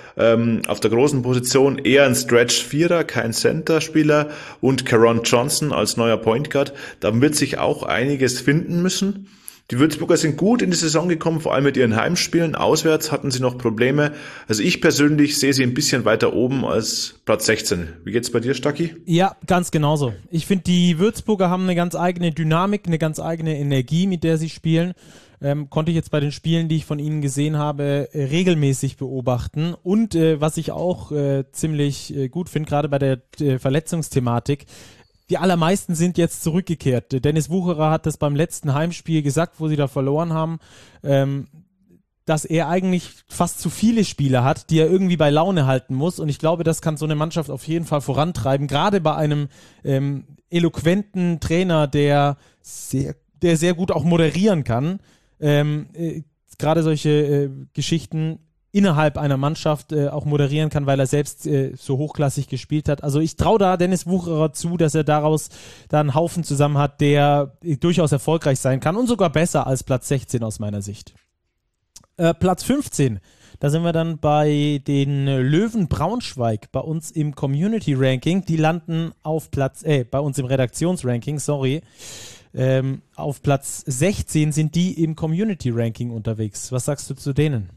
Auf der großen Position eher ein Stretch-Vierer, kein Center-Spieler und Caron Johnson als neuer Point Guard. Da wird sich auch einiges finden müssen. Die Würzburger sind gut in die Saison gekommen, vor allem mit ihren Heimspielen. Auswärts hatten sie noch Probleme. Also ich persönlich sehe sie ein bisschen weiter oben als Platz 16. Wie geht's bei dir, Stacki? Ja, ganz genauso. Ich finde, die Würzburger haben eine ganz eigene Dynamik, eine ganz eigene Energie, mit der sie spielen. Konnte ich jetzt bei den Spielen, die ich von ihnen gesehen habe, regelmäßig beobachten. Und was ich auch ziemlich gut finde, gerade bei der Verletzungsthematik, die allermeisten sind jetzt zurückgekehrt. Dennis Wucherer hat das beim letzten Heimspiel gesagt, wo sie da verloren haben, dass er eigentlich fast zu viele Spieler hat, die er irgendwie bei Laune halten muss. Und ich glaube, das kann so eine Mannschaft auf jeden Fall vorantreiben. Gerade bei einem eloquenten Trainer, der sehr gut auch moderieren kann. Gerade solche Geschichten innerhalb einer Mannschaft auch moderieren kann, weil er selbst so hochklassig gespielt hat. Also ich traue da Dennis Wucherer zu, dass er daraus da einen Haufen zusammen hat, der durchaus erfolgreich sein kann und sogar besser als Platz 16 aus meiner Sicht. Platz 15, da sind wir dann bei den Löwen Braunschweig, bei uns im Community Ranking. Die landen auf bei uns im Redaktionsranking, auf Platz 16 sind die im Community Ranking unterwegs. Was sagst du zu denen?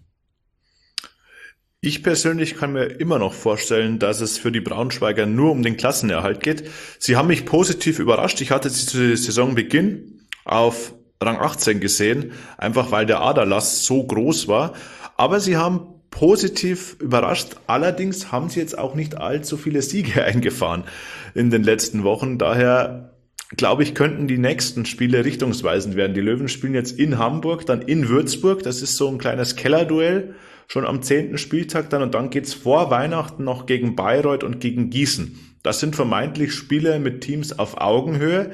Ich persönlich kann mir immer noch vorstellen, dass es für die Braunschweiger nur um den Klassenerhalt geht. Sie haben mich positiv überrascht. Ich hatte sie zu Saisonbeginn auf Rang 18 gesehen, einfach weil der Aderlass so groß war. Aber sie haben positiv überrascht. Allerdings haben sie jetzt auch nicht allzu viele Siege eingefahren in den letzten Wochen. Daher glaube ich, könnten die nächsten Spiele richtungsweisend werden. Die Löwen spielen jetzt in Hamburg, dann in Würzburg. Das ist so ein kleines Kellerduell. Schon am 10. Spieltag dann und dann geht's vor Weihnachten noch gegen Bayreuth und gegen Gießen. Das sind vermeintlich Spiele mit Teams auf Augenhöhe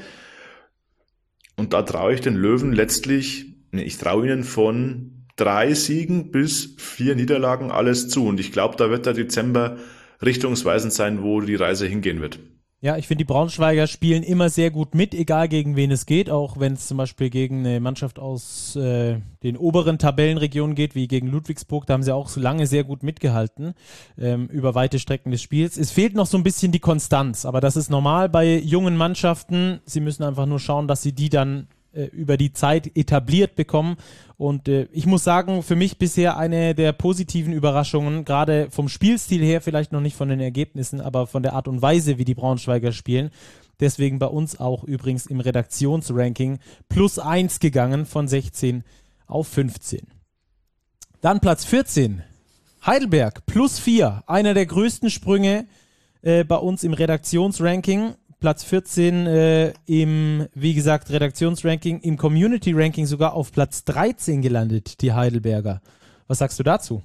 und da traue ich den Löwen ich traue ihnen von 3 Siegen bis 4 Niederlagen alles zu und ich glaube, da wird der Dezember richtungsweisend sein, wo die Reise hingehen wird. Ja, ich finde, die Braunschweiger spielen immer sehr gut mit, egal gegen wen es geht, auch wenn es zum Beispiel gegen eine Mannschaft aus den oberen Tabellenregionen geht, wie gegen Ludwigsburg, da haben sie auch so lange sehr gut mitgehalten, über weite Strecken des Spiels. Es fehlt noch so ein bisschen die Konstanz, aber das ist normal bei jungen Mannschaften. Sie müssen einfach nur schauen, dass sie die dann über die Zeit etabliert bekommen. Und ich muss sagen, für mich bisher eine der positiven Überraschungen, gerade vom Spielstil her, vielleicht noch nicht von den Ergebnissen, aber von der Art und Weise, wie die Braunschweiger spielen. Deswegen bei uns auch übrigens im Redaktionsranking +1 gegangen von 16 auf 15. Dann Platz 14, Heidelberg, +4, einer der größten Sprünge bei uns im Redaktionsranking. Platz 14 im, wie gesagt, Redaktionsranking, im Community-Ranking sogar auf Platz 13 gelandet, die Heidelberger. Was sagst du dazu?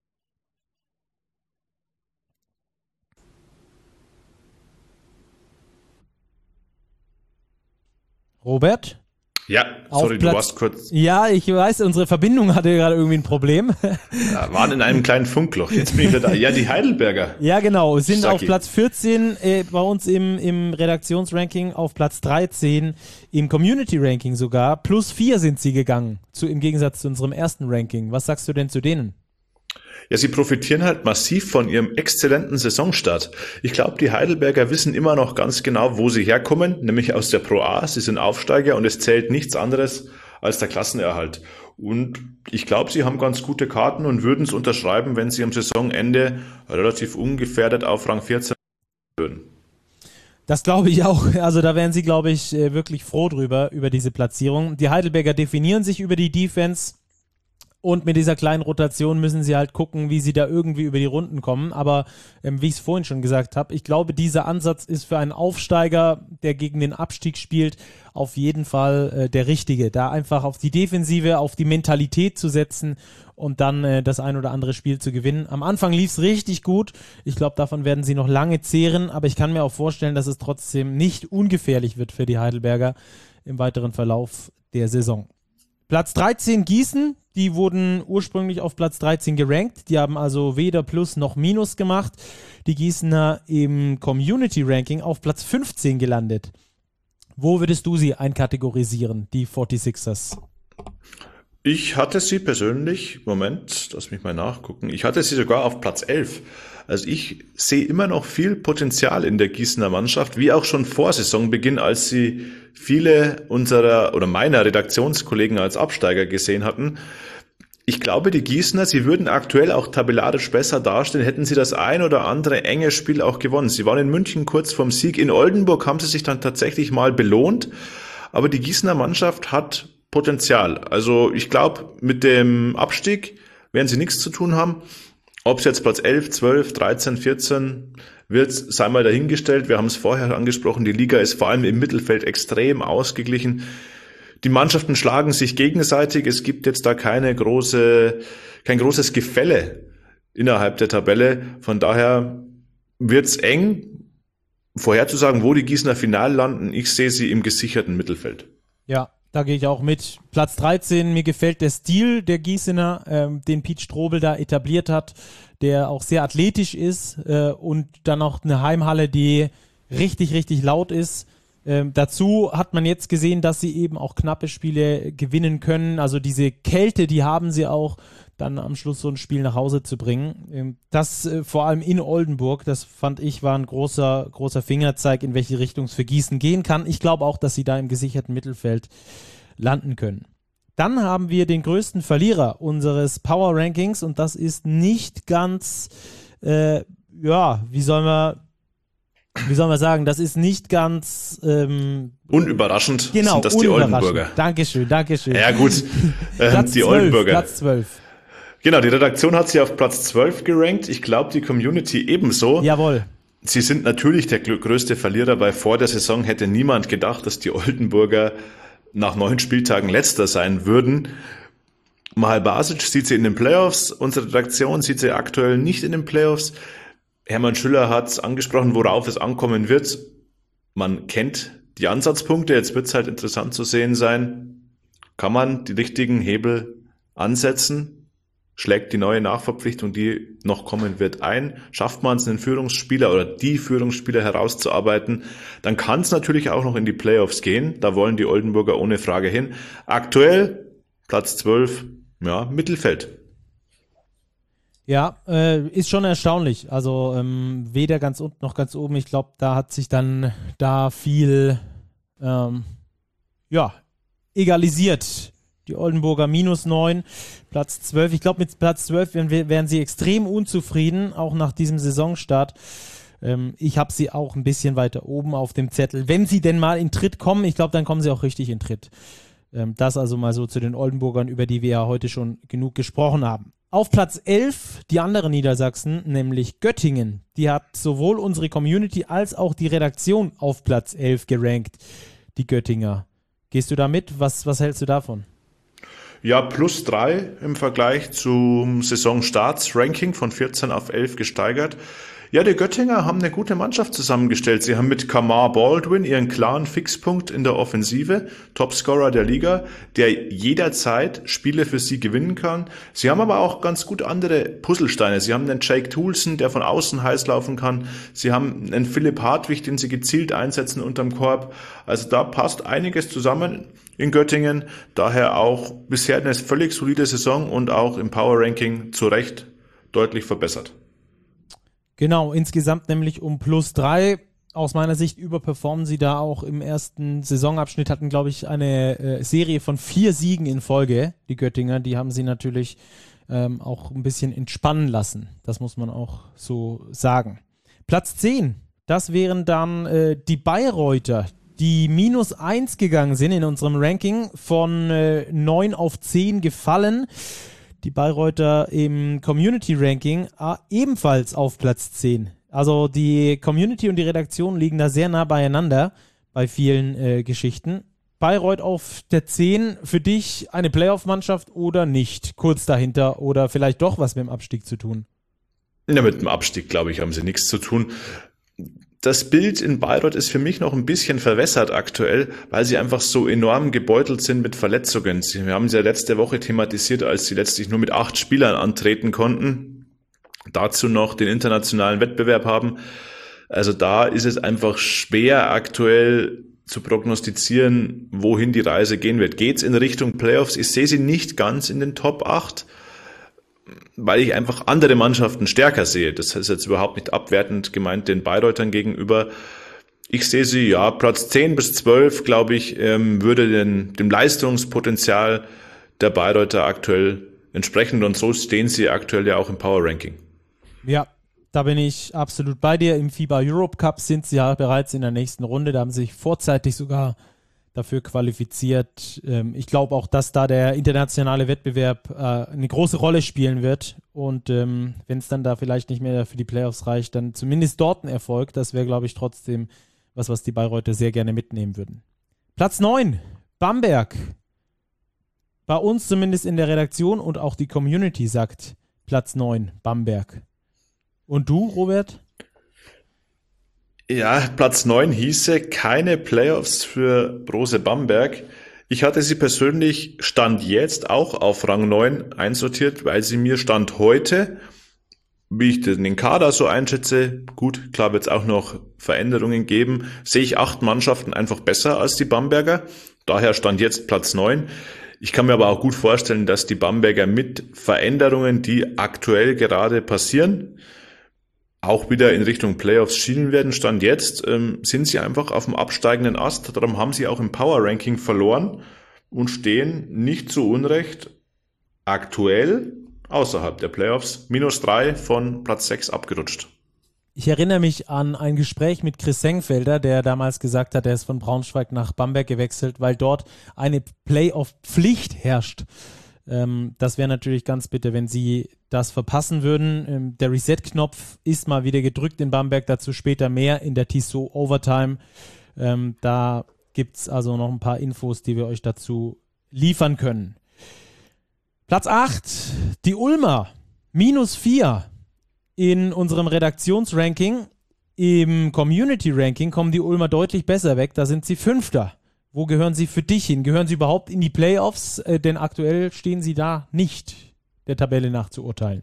Robert? Ja, sorry, du warst kurz. Ja, ich weiß, unsere Verbindung hatte gerade irgendwie ein Problem. Ja, waren in einem kleinen Funkloch. Jetzt bin ich wieder da. Ja, die Heidelberger. Ja, genau. Sind Saki. Auf Platz 14 bei uns im Redaktionsranking, auf Platz 13 im Community-Ranking sogar. +4 sind sie gegangen, im Gegensatz zu unserem ersten Ranking. Was sagst du denn zu denen? Ja, sie profitieren halt massiv von ihrem exzellenten Saisonstart. Ich glaube, die Heidelberger wissen immer noch ganz genau, wo sie herkommen, nämlich aus der Pro A. Sie sind Aufsteiger und es zählt nichts anderes als der Klassenerhalt. Und ich glaube, sie haben ganz gute Karten und würden es unterschreiben, wenn sie am Saisonende relativ ungefährdet auf Rang 14 würden. Das glaube ich auch. Also da wären sie, glaube ich, wirklich froh drüber, über diese Platzierung. Die Heidelberger definieren sich über die Defense. Und mit dieser kleinen Rotation müssen sie halt gucken, wie sie da irgendwie über die Runden kommen. Aber wie ich es vorhin schon gesagt habe, ich glaube, dieser Ansatz ist für einen Aufsteiger, der gegen den Abstieg spielt, auf jeden Fall der richtige. Da einfach auf die Defensive, auf die Mentalität zu setzen und dann das ein oder andere Spiel zu gewinnen. Am Anfang lief es richtig gut. Ich glaube, davon werden sie noch lange zehren. Aber ich kann mir auch vorstellen, dass es trotzdem nicht ungefährlich wird für die Heidelberger im weiteren Verlauf der Saison. Platz 13 Gießen, die wurden ursprünglich auf Platz 13 gerankt, die haben also weder Plus noch Minus gemacht. Die Gießener im Community-Ranking auf Platz 15 gelandet. Wo würdest du sie einkategorisieren, die 46ers? Ich hatte sie persönlich, Moment, lass mich mal nachgucken, ich hatte sie sogar auf Platz 11. Also ich sehe immer noch viel Potenzial in der Gießener Mannschaft, wie auch schon vor Saisonbeginn, als sie viele unserer oder meiner Redaktionskollegen als Absteiger gesehen hatten. Ich glaube, die Gießener, sie würden aktuell auch tabellarisch besser dastehen, hätten sie das ein oder andere enge Spiel auch gewonnen. Sie waren in München kurz vorm Sieg. In Oldenburg haben sie sich dann tatsächlich mal belohnt. Aber die Gießener Mannschaft hat Potenzial. Also ich glaube, mit dem Abstieg werden sie nichts zu tun haben. Ob es jetzt Platz 11, 12, 13, 14 wird, sei mal dahingestellt. Wir haben es vorher angesprochen, die Liga ist vor allem im Mittelfeld extrem ausgeglichen. Die Mannschaften schlagen sich gegenseitig. Es gibt jetzt da kein großes Gefälle innerhalb der Tabelle. Von daher wird's eng, vorherzusagen, wo die Gießener final landen. Ich sehe sie im gesicherten Mittelfeld. Ja, da gehe ich auch mit. Platz 13, mir gefällt der Stil der Gießener, den Piet Strobel da etabliert hat, der auch sehr athletisch ist und dann auch eine Heimhalle, die richtig, richtig laut ist. Dazu hat man jetzt gesehen, dass sie eben auch knappe Spiele gewinnen können. Also diese Kälte, die haben sie auch, dann am Schluss so ein Spiel nach Hause zu bringen. Das vor allem in Oldenburg, das fand ich, war ein großer Fingerzeig, in welche Richtung es für Gießen gehen kann. Ich glaube auch, dass sie da im gesicherten Mittelfeld landen können. Dann haben wir den größten Verlierer unseres Power Rankings und das ist nicht ganz, wie soll man sagen, das ist nicht ganz unüberraschend sind das die unüberraschend. Oldenburger. Dankeschön. Ja gut, Platz die 12, Oldenburger. Platz 12. Genau, die Redaktion hat sie auf Platz 12 gerankt. Ich glaube, die Community ebenso. Jawohl. Sie sind natürlich der größte Verlierer, weil vor der Saison hätte niemand gedacht, dass die Oldenburger nach 9 Spieltagen Letzter sein würden. Mahal Basic sieht sie in den Playoffs. Unsere Redaktion sieht sie aktuell nicht in den Playoffs. Hermann Schüller hat es angesprochen, worauf es ankommen wird. Man kennt die Ansatzpunkte. Jetzt wird es halt interessant zu sehen sein, kann man die richtigen Hebel ansetzen? Schlägt die neue Nachverpflichtung, die noch kommen wird, ein? Schafft man es, einen Führungsspieler oder die Führungsspieler herauszuarbeiten? Dann kann es natürlich auch noch in die Playoffs gehen. Da wollen die Oldenburger ohne Frage hin. Aktuell Platz 12, ja, Mittelfeld. Ja, ist schon erstaunlich. Also weder ganz unten noch ganz oben. Ich glaube, da hat sich dann viel egalisiert. Die Oldenburger -9, Platz 12. Ich glaube, mit Platz 12 wären sie extrem unzufrieden, auch nach diesem Saisonstart. Ich habe sie auch ein bisschen weiter oben auf dem Zettel. Wenn sie denn mal in Tritt kommen, ich glaube, dann kommen sie auch richtig in Tritt. Das also mal so zu den Oldenburgern, über die wir ja heute schon genug gesprochen haben. Auf Platz 11 die andere Niedersachsen, nämlich Göttingen. Die hat sowohl unsere Community als auch die Redaktion auf Platz 11 gerankt, die Göttinger. Gehst du da mit? Was hältst du davon? Ja, +3 im Vergleich zum Saisonstarts-Ranking von 14 auf 11 gesteigert. Ja, die Göttinger haben eine gute Mannschaft zusammengestellt. Sie haben mit Kamar Baldwin ihren klaren Fixpunkt in der Offensive, Topscorer der Liga, der jederzeit Spiele für sie gewinnen kann. Sie haben aber auch ganz gut andere Puzzlesteine. Sie haben einen Jake Toulson, der von außen heiß laufen kann. Sie haben einen Philipp Hartwig, den sie gezielt einsetzen unterm Korb. Also da passt einiges zusammen in Göttingen. Daher auch bisher eine völlig solide Saison und auch im Power Ranking zu Recht deutlich verbessert. Genau, insgesamt nämlich um +3. Aus meiner Sicht überperformen sie da auch im ersten Saisonabschnitt, hatten, glaube ich, eine Serie von 4 Siegen in Folge, die Göttinger. Die haben sie natürlich auch ein bisschen entspannen lassen. Das muss man auch so sagen. Platz 10, das wären dann die Bayreuther, die -1 gegangen sind in unserem Ranking, von 9 auf 10 gefallen. Die Bayreuther im Community-Ranking ebenfalls auf Platz 10. Also die Community und die Redaktion liegen da sehr nah beieinander bei vielen Geschichten. Bayreuth auf der 10, für dich eine Playoff-Mannschaft oder nicht? Kurz dahinter oder vielleicht doch was mit dem Abstieg zu tun? Ja, mit dem Abstieg, glaube ich, haben sie nichts zu tun. Das Bild in Bayreuth ist für mich noch ein bisschen verwässert aktuell, weil sie einfach so enorm gebeutelt sind mit Verletzungen. Wir haben sie ja letzte Woche thematisiert, als sie letztlich nur mit 8 Spielern antreten konnten. Dazu noch den internationalen Wettbewerb haben. Also da ist es einfach schwer aktuell zu prognostizieren, wohin die Reise gehen wird. Geht's in Richtung Playoffs? Ich sehe sie nicht ganz in den Top 8, weil ich einfach andere Mannschaften stärker sehe. Das ist jetzt überhaupt nicht abwertend gemeint den Bayreutern gegenüber. Ich sehe sie, ja, Platz 10 bis 12, glaube ich, würde dem Leistungspotenzial der Bayreuther aktuell entsprechen, und so stehen sie aktuell ja auch im Power Ranking. Ja, da bin ich absolut bei dir. Im FIBA Europe Cup sind sie ja bereits in der nächsten Runde. Da haben sie sich vorzeitig sogar dafür qualifiziert. Ich glaube auch, dass da der internationale Wettbewerb eine große Rolle spielen wird. Und wenn es dann da vielleicht nicht mehr für die Playoffs reicht, dann zumindest dort ein Erfolg. Das wäre, glaube ich, trotzdem was die Bayreuther sehr gerne mitnehmen würden. Platz 9, Bamberg. Bei uns zumindest in der Redaktion und auch die Community sagt Platz 9, Bamberg. Und du, Robert? Ja, Platz 9 hieße keine Playoffs für Brose Bamberg. Ich hatte sie persönlich Stand jetzt auch auf Rang 9 einsortiert, weil sie mir Stand heute, wie ich den Kader so einschätze, gut, klar wird es auch noch Veränderungen geben, sehe ich 8 Mannschaften einfach besser als die Bamberger. Daher Stand jetzt Platz 9. Ich kann mir aber auch gut vorstellen, dass die Bamberger mit Veränderungen, die aktuell gerade passieren, auch wieder in Richtung Playoffs schielen werden. Stand jetzt sind sie einfach auf dem absteigenden Ast. Darum haben sie auch im Power Ranking verloren und stehen nicht zu Unrecht aktuell außerhalb der Playoffs. -3 von Platz 6 abgerutscht. Ich erinnere mich an ein Gespräch mit Chris Sengfelder, der damals gesagt hat, er ist von Braunschweig nach Bamberg gewechselt, weil dort eine Playoff-Pflicht herrscht. Das wäre natürlich ganz bitter, wenn sie das verpassen würden. Der Reset-Knopf ist mal wieder gedrückt in Bamberg, dazu später mehr in der Tissot Overtime. Da gibt es also noch ein paar Infos, die wir euch dazu liefern können. Platz 8, die Ulmer, -4 in unserem Redaktionsranking. Im Community-Ranking kommen die Ulmer deutlich besser weg, da sind sie 5. Wo gehören sie für dich hin? Gehören sie überhaupt in die Playoffs? Denn aktuell stehen sie da nicht, der Tabelle nach zu urteilen.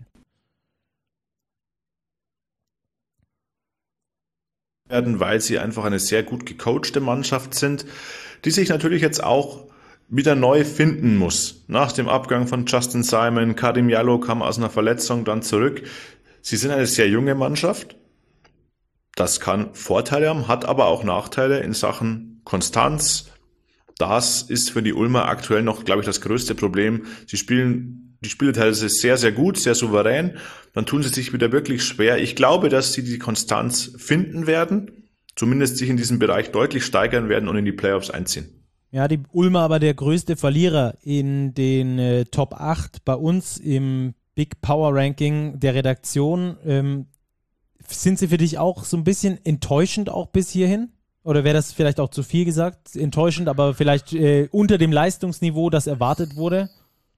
Weil sie einfach eine sehr gut gecoachte Mannschaft sind, die sich natürlich jetzt auch wieder neu finden muss. Nach dem Abgang von Justin Simon, Karim Jallo kam aus einer Verletzung dann zurück. Sie sind eine sehr junge Mannschaft. Das kann Vorteile haben, hat aber auch Nachteile in Sachen Konstanz. Das ist für die Ulmer aktuell noch, glaube ich, das größte Problem. Sie spielen die Spiele teilweise sehr, sehr gut, sehr souverän. Dann tun sie sich wieder wirklich schwer. Ich glaube, dass sie die Konstanz finden werden, zumindest sich in diesem Bereich deutlich steigern werden und in die Playoffs einziehen. Ja, die Ulmer aber der größte Verlierer in den Top 8 bei uns im Big Power Ranking der Redaktion. Sind sie für dich auch so ein bisschen enttäuschend auch bis hierhin? Oder wäre das vielleicht auch zu viel gesagt? Enttäuschend, aber vielleicht unter dem Leistungsniveau, das erwartet wurde?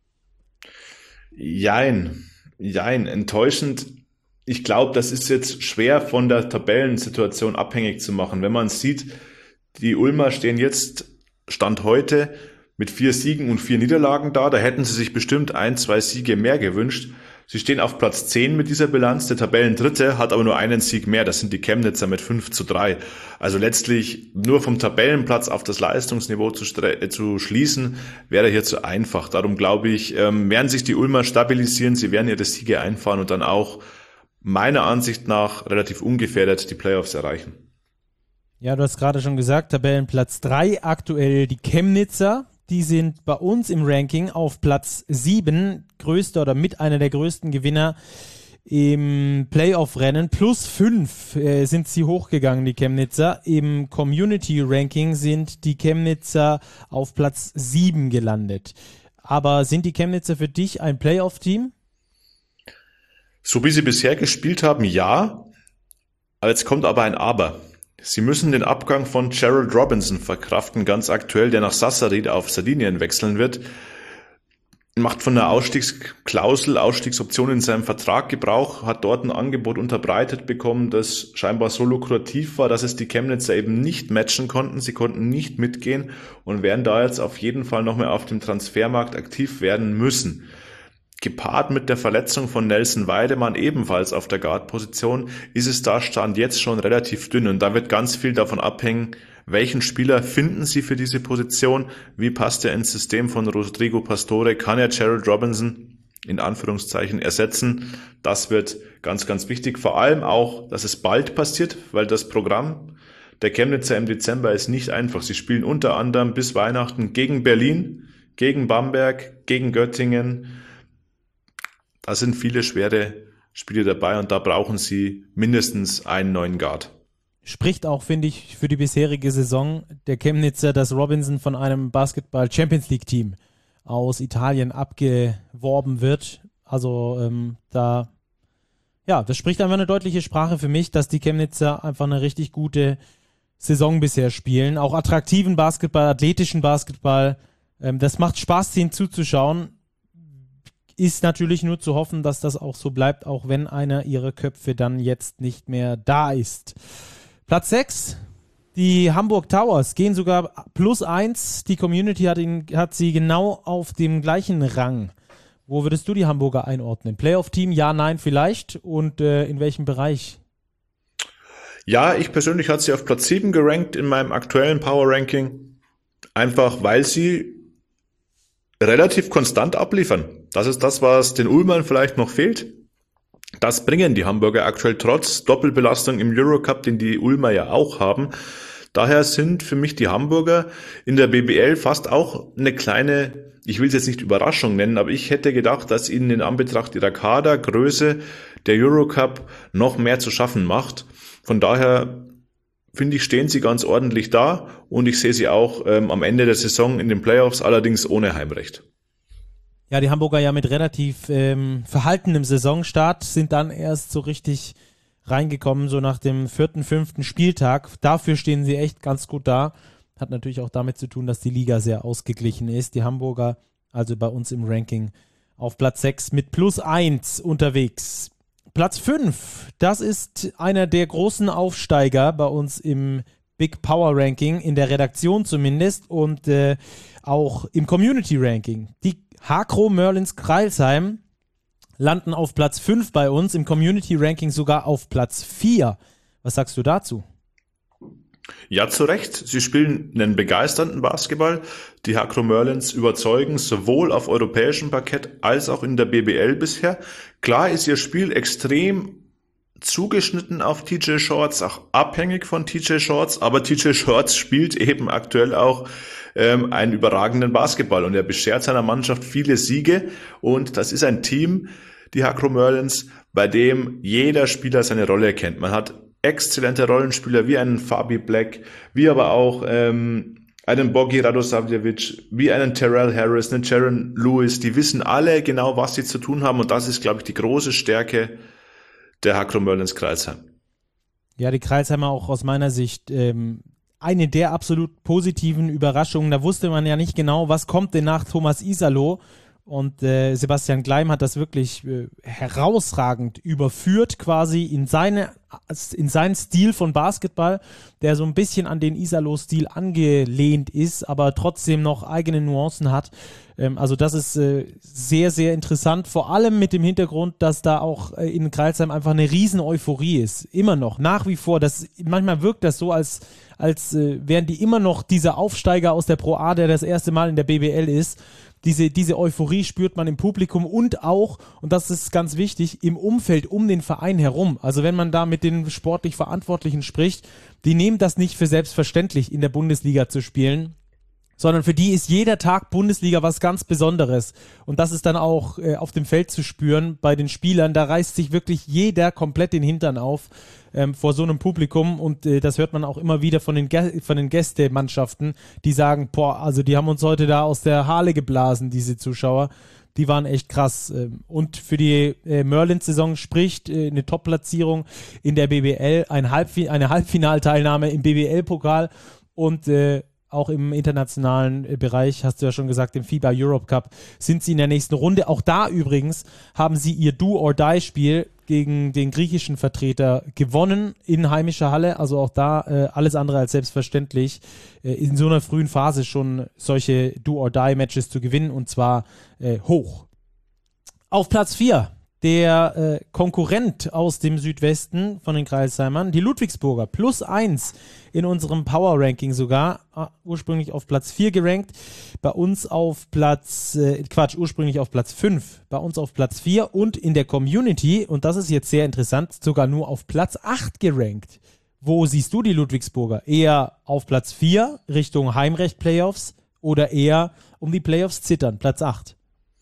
Jein, enttäuschend. Ich glaube, das ist jetzt schwer von der Tabellensituation abhängig zu machen. Wenn man sieht, die Ulmer stehen jetzt, Stand heute, mit 4 Siegen und 4 Niederlagen da. Da hätten sie sich bestimmt 1, 2 Siege mehr gewünscht. Sie stehen auf Platz 10 mit dieser Bilanz. Der Tabellendritte hat aber nur einen Sieg mehr. Das sind die Chemnitzer mit 5:3. Also letztlich nur vom Tabellenplatz auf das Leistungsniveau zu schließen, wäre hier zu einfach. Darum glaube ich, werden sich die Ulmer stabilisieren. Sie werden ihre Siege einfahren und dann auch meiner Ansicht nach relativ ungefährdet die Playoffs erreichen. Ja, du hast gerade schon gesagt, Tabellenplatz 3 aktuell die Chemnitzer. Die sind bei uns im Ranking auf Platz 7, größter oder mit einer der größten Gewinner im Playoff-Rennen. +5 sind sie hochgegangen, die Chemnitzer. Im Community-Ranking sind die Chemnitzer auf Platz 7 gelandet. Aber sind die Chemnitzer für dich ein Playoff-Team? So wie sie bisher gespielt haben, ja. Jetzt kommt aber ein Aber. Sie müssen den Abgang von Gerald Robinson verkraften, ganz aktuell, der nach Sassari auf Sardinien wechseln wird. Macht von der Ausstiegsklausel, Ausstiegsoption in seinem Vertrag Gebrauch, hat dort ein Angebot unterbreitet bekommen, das scheinbar so lukrativ war, dass es die Chemnitzer eben nicht matchen konnten. Sie konnten nicht mitgehen und werden da jetzt auf jeden Fall noch mehr auf dem Transfermarkt aktiv werden müssen. Gepaart mit der Verletzung von Nelson Weidemann ebenfalls auf der Guard-Position ist es da Stand jetzt schon relativ dünn und da wird ganz viel davon abhängen, Welchen Spieler finden sie für diese Position? Wie passt er ins System von Rodrigo Pastore? Kann er Gerald Robinson in Anführungszeichen ersetzen? Das wird ganz, ganz wichtig. Vor allem auch, dass es bald passiert, weil das Programm der Chemnitzer im Dezember ist nicht einfach. Sie spielen unter anderem bis Weihnachten gegen Berlin, gegen Bamberg, gegen Göttingen. Da sind viele schwere Spiele dabei und da brauchen sie mindestens einen neuen Guard. Spricht auch, finde ich, für die bisherige Saison der Chemnitzer, dass Robinson von einem Basketball-Champions-League-Team aus Italien abgeworben wird. Also das spricht einfach eine deutliche Sprache für mich, dass die Chemnitzer einfach eine richtig gute Saison bisher spielen. Auch attraktiven Basketball, athletischen Basketball. Das macht Spaß, ihnen zuzuschauen. Ist natürlich nur zu hoffen, dass das auch so bleibt, auch wenn einer ihrer Köpfe dann jetzt nicht mehr da ist. Platz 6, die Hamburg Towers gehen sogar +1. Die Community hat sie genau auf dem gleichen Rang. Wo würdest du die Hamburger einordnen? Playoff-Team, ja, nein, vielleicht? Und in welchem Bereich? Ja, ich persönlich hatte sie auf Platz 7 gerankt in meinem aktuellen Power-Ranking. Einfach, weil sie relativ konstant abliefern. Das ist das, was den Ulmern vielleicht noch fehlt. Das bringen die Hamburger aktuell trotz Doppelbelastung im Eurocup, den die Ulmer ja auch haben. Daher sind für mich die Hamburger in der BBL fast auch eine kleine, ich will es jetzt nicht Überraschung nennen, aber ich hätte gedacht, dass ihnen in Anbetracht ihrer Kadergröße der Eurocup noch mehr zu schaffen macht. Von daher finde ich, stehen sie ganz ordentlich da und ich sehe sie auch am Ende der Saison in den Playoffs, allerdings ohne Heimrecht. Ja, die Hamburger ja mit relativ verhaltenem Saisonstart sind dann erst so richtig reingekommen, so nach dem 4., 5. Spieltag. Dafür stehen sie echt ganz gut da. Hat natürlich auch damit zu tun, dass die Liga sehr ausgeglichen ist. Die Hamburger, also bei uns im Ranking, auf Platz 6 mit +1 unterwegs. Platz 5, das ist einer der großen Aufsteiger bei uns im Big Power Ranking, in der Redaktion zumindest und auch im Community Ranking. Die Hakro Merlins Crailsheim landen auf Platz 5 bei uns, im Community Ranking sogar auf Platz 4. Was sagst du dazu? Ja, zu Recht. Sie spielen einen begeisternden Basketball. Die Hakro Merlins überzeugen sowohl auf europäischem Parkett als auch in der BBL bisher. Klar ist ihr Spiel extrem zugeschnitten auf TJ Shorts, auch abhängig von TJ Shorts, aber TJ Shorts spielt eben aktuell auch einen überragenden Basketball und er beschert seiner Mannschaft viele Siege und das ist ein Team, die Hakro Merlins, bei dem jeder Spieler seine Rolle kennt. Man hat exzellente Rollenspieler wie einen Fabi Black, wie aber auch einen Bogi Radosavljevic, wie einen Terrell Harris, einen Jaron Lewis, die wissen alle genau, was sie zu tun haben und das ist, glaube ich, die große Stärke der Hakro Merlins Crailsheim. Ja, die Crailsheimer auch aus meiner Sicht eine der absolut positiven Überraschungen. Da wusste man ja nicht genau, was kommt denn nach Thomas Isalo. Und Sebastian Gleim hat das wirklich herausragend überführt, quasi in seinen Stil von Basketball, der so ein bisschen an den Isalo-Stil angelehnt ist, aber trotzdem noch eigene Nuancen hat. Also das ist sehr, sehr interessant, vor allem mit dem Hintergrund, dass da auch in Crailsheim einfach eine riesen Euphorie ist. Immer noch, nach wie vor. Manchmal wirkt das so, als wären die immer noch dieser Aufsteiger aus der Pro A, der das erste Mal in der BBL ist. Diese Euphorie spürt man im Publikum und auch, und das ist ganz wichtig, im Umfeld um den Verein herum. Also wenn man da mit den sportlich Verantwortlichen spricht, die nehmen das nicht für selbstverständlich, in der Bundesliga zu spielen, sondern für die ist jeder Tag Bundesliga was ganz Besonderes. Und das ist dann auch auf dem Feld zu spüren bei den Spielern. Da reißt sich wirklich jeder komplett den Hintern auf vor so einem Publikum. Und das hört man auch immer wieder von den Gästemannschaften, die sagen, also die haben uns heute da aus der Harle geblasen, diese Zuschauer. Die waren echt krass. Und für die Merlins-Saison spricht eine Top-Platzierung in der BBL, eine Halbfinalteilnahme im BBL-Pokal und auch im internationalen Bereich, hast du ja schon gesagt, im FIBA Europe Cup, sind sie in der nächsten Runde. Auch da übrigens haben sie ihr Do-or-Die-Spiel gegen den griechischen Vertreter gewonnen in heimischer Halle. Also auch da alles andere als selbstverständlich, in so einer frühen Phase schon solche Do-or-Die-Matches zu gewinnen und zwar hoch. Auf Platz 4, der Konkurrent aus dem Südwesten von den Kreisheimern, die Ludwigsburger, +1 in unserem Power-Ranking sogar, ursprünglich auf Platz 4 gerankt, bei uns auf ursprünglich auf Platz 5, bei uns auf Platz 4 und in der Community, und das ist jetzt sehr interessant, sogar nur auf Platz 8 gerankt. Wo siehst du die Ludwigsburger? Eher auf Platz 4 Richtung Heimrecht-Playoffs oder eher um die Playoffs zittern, Platz 8?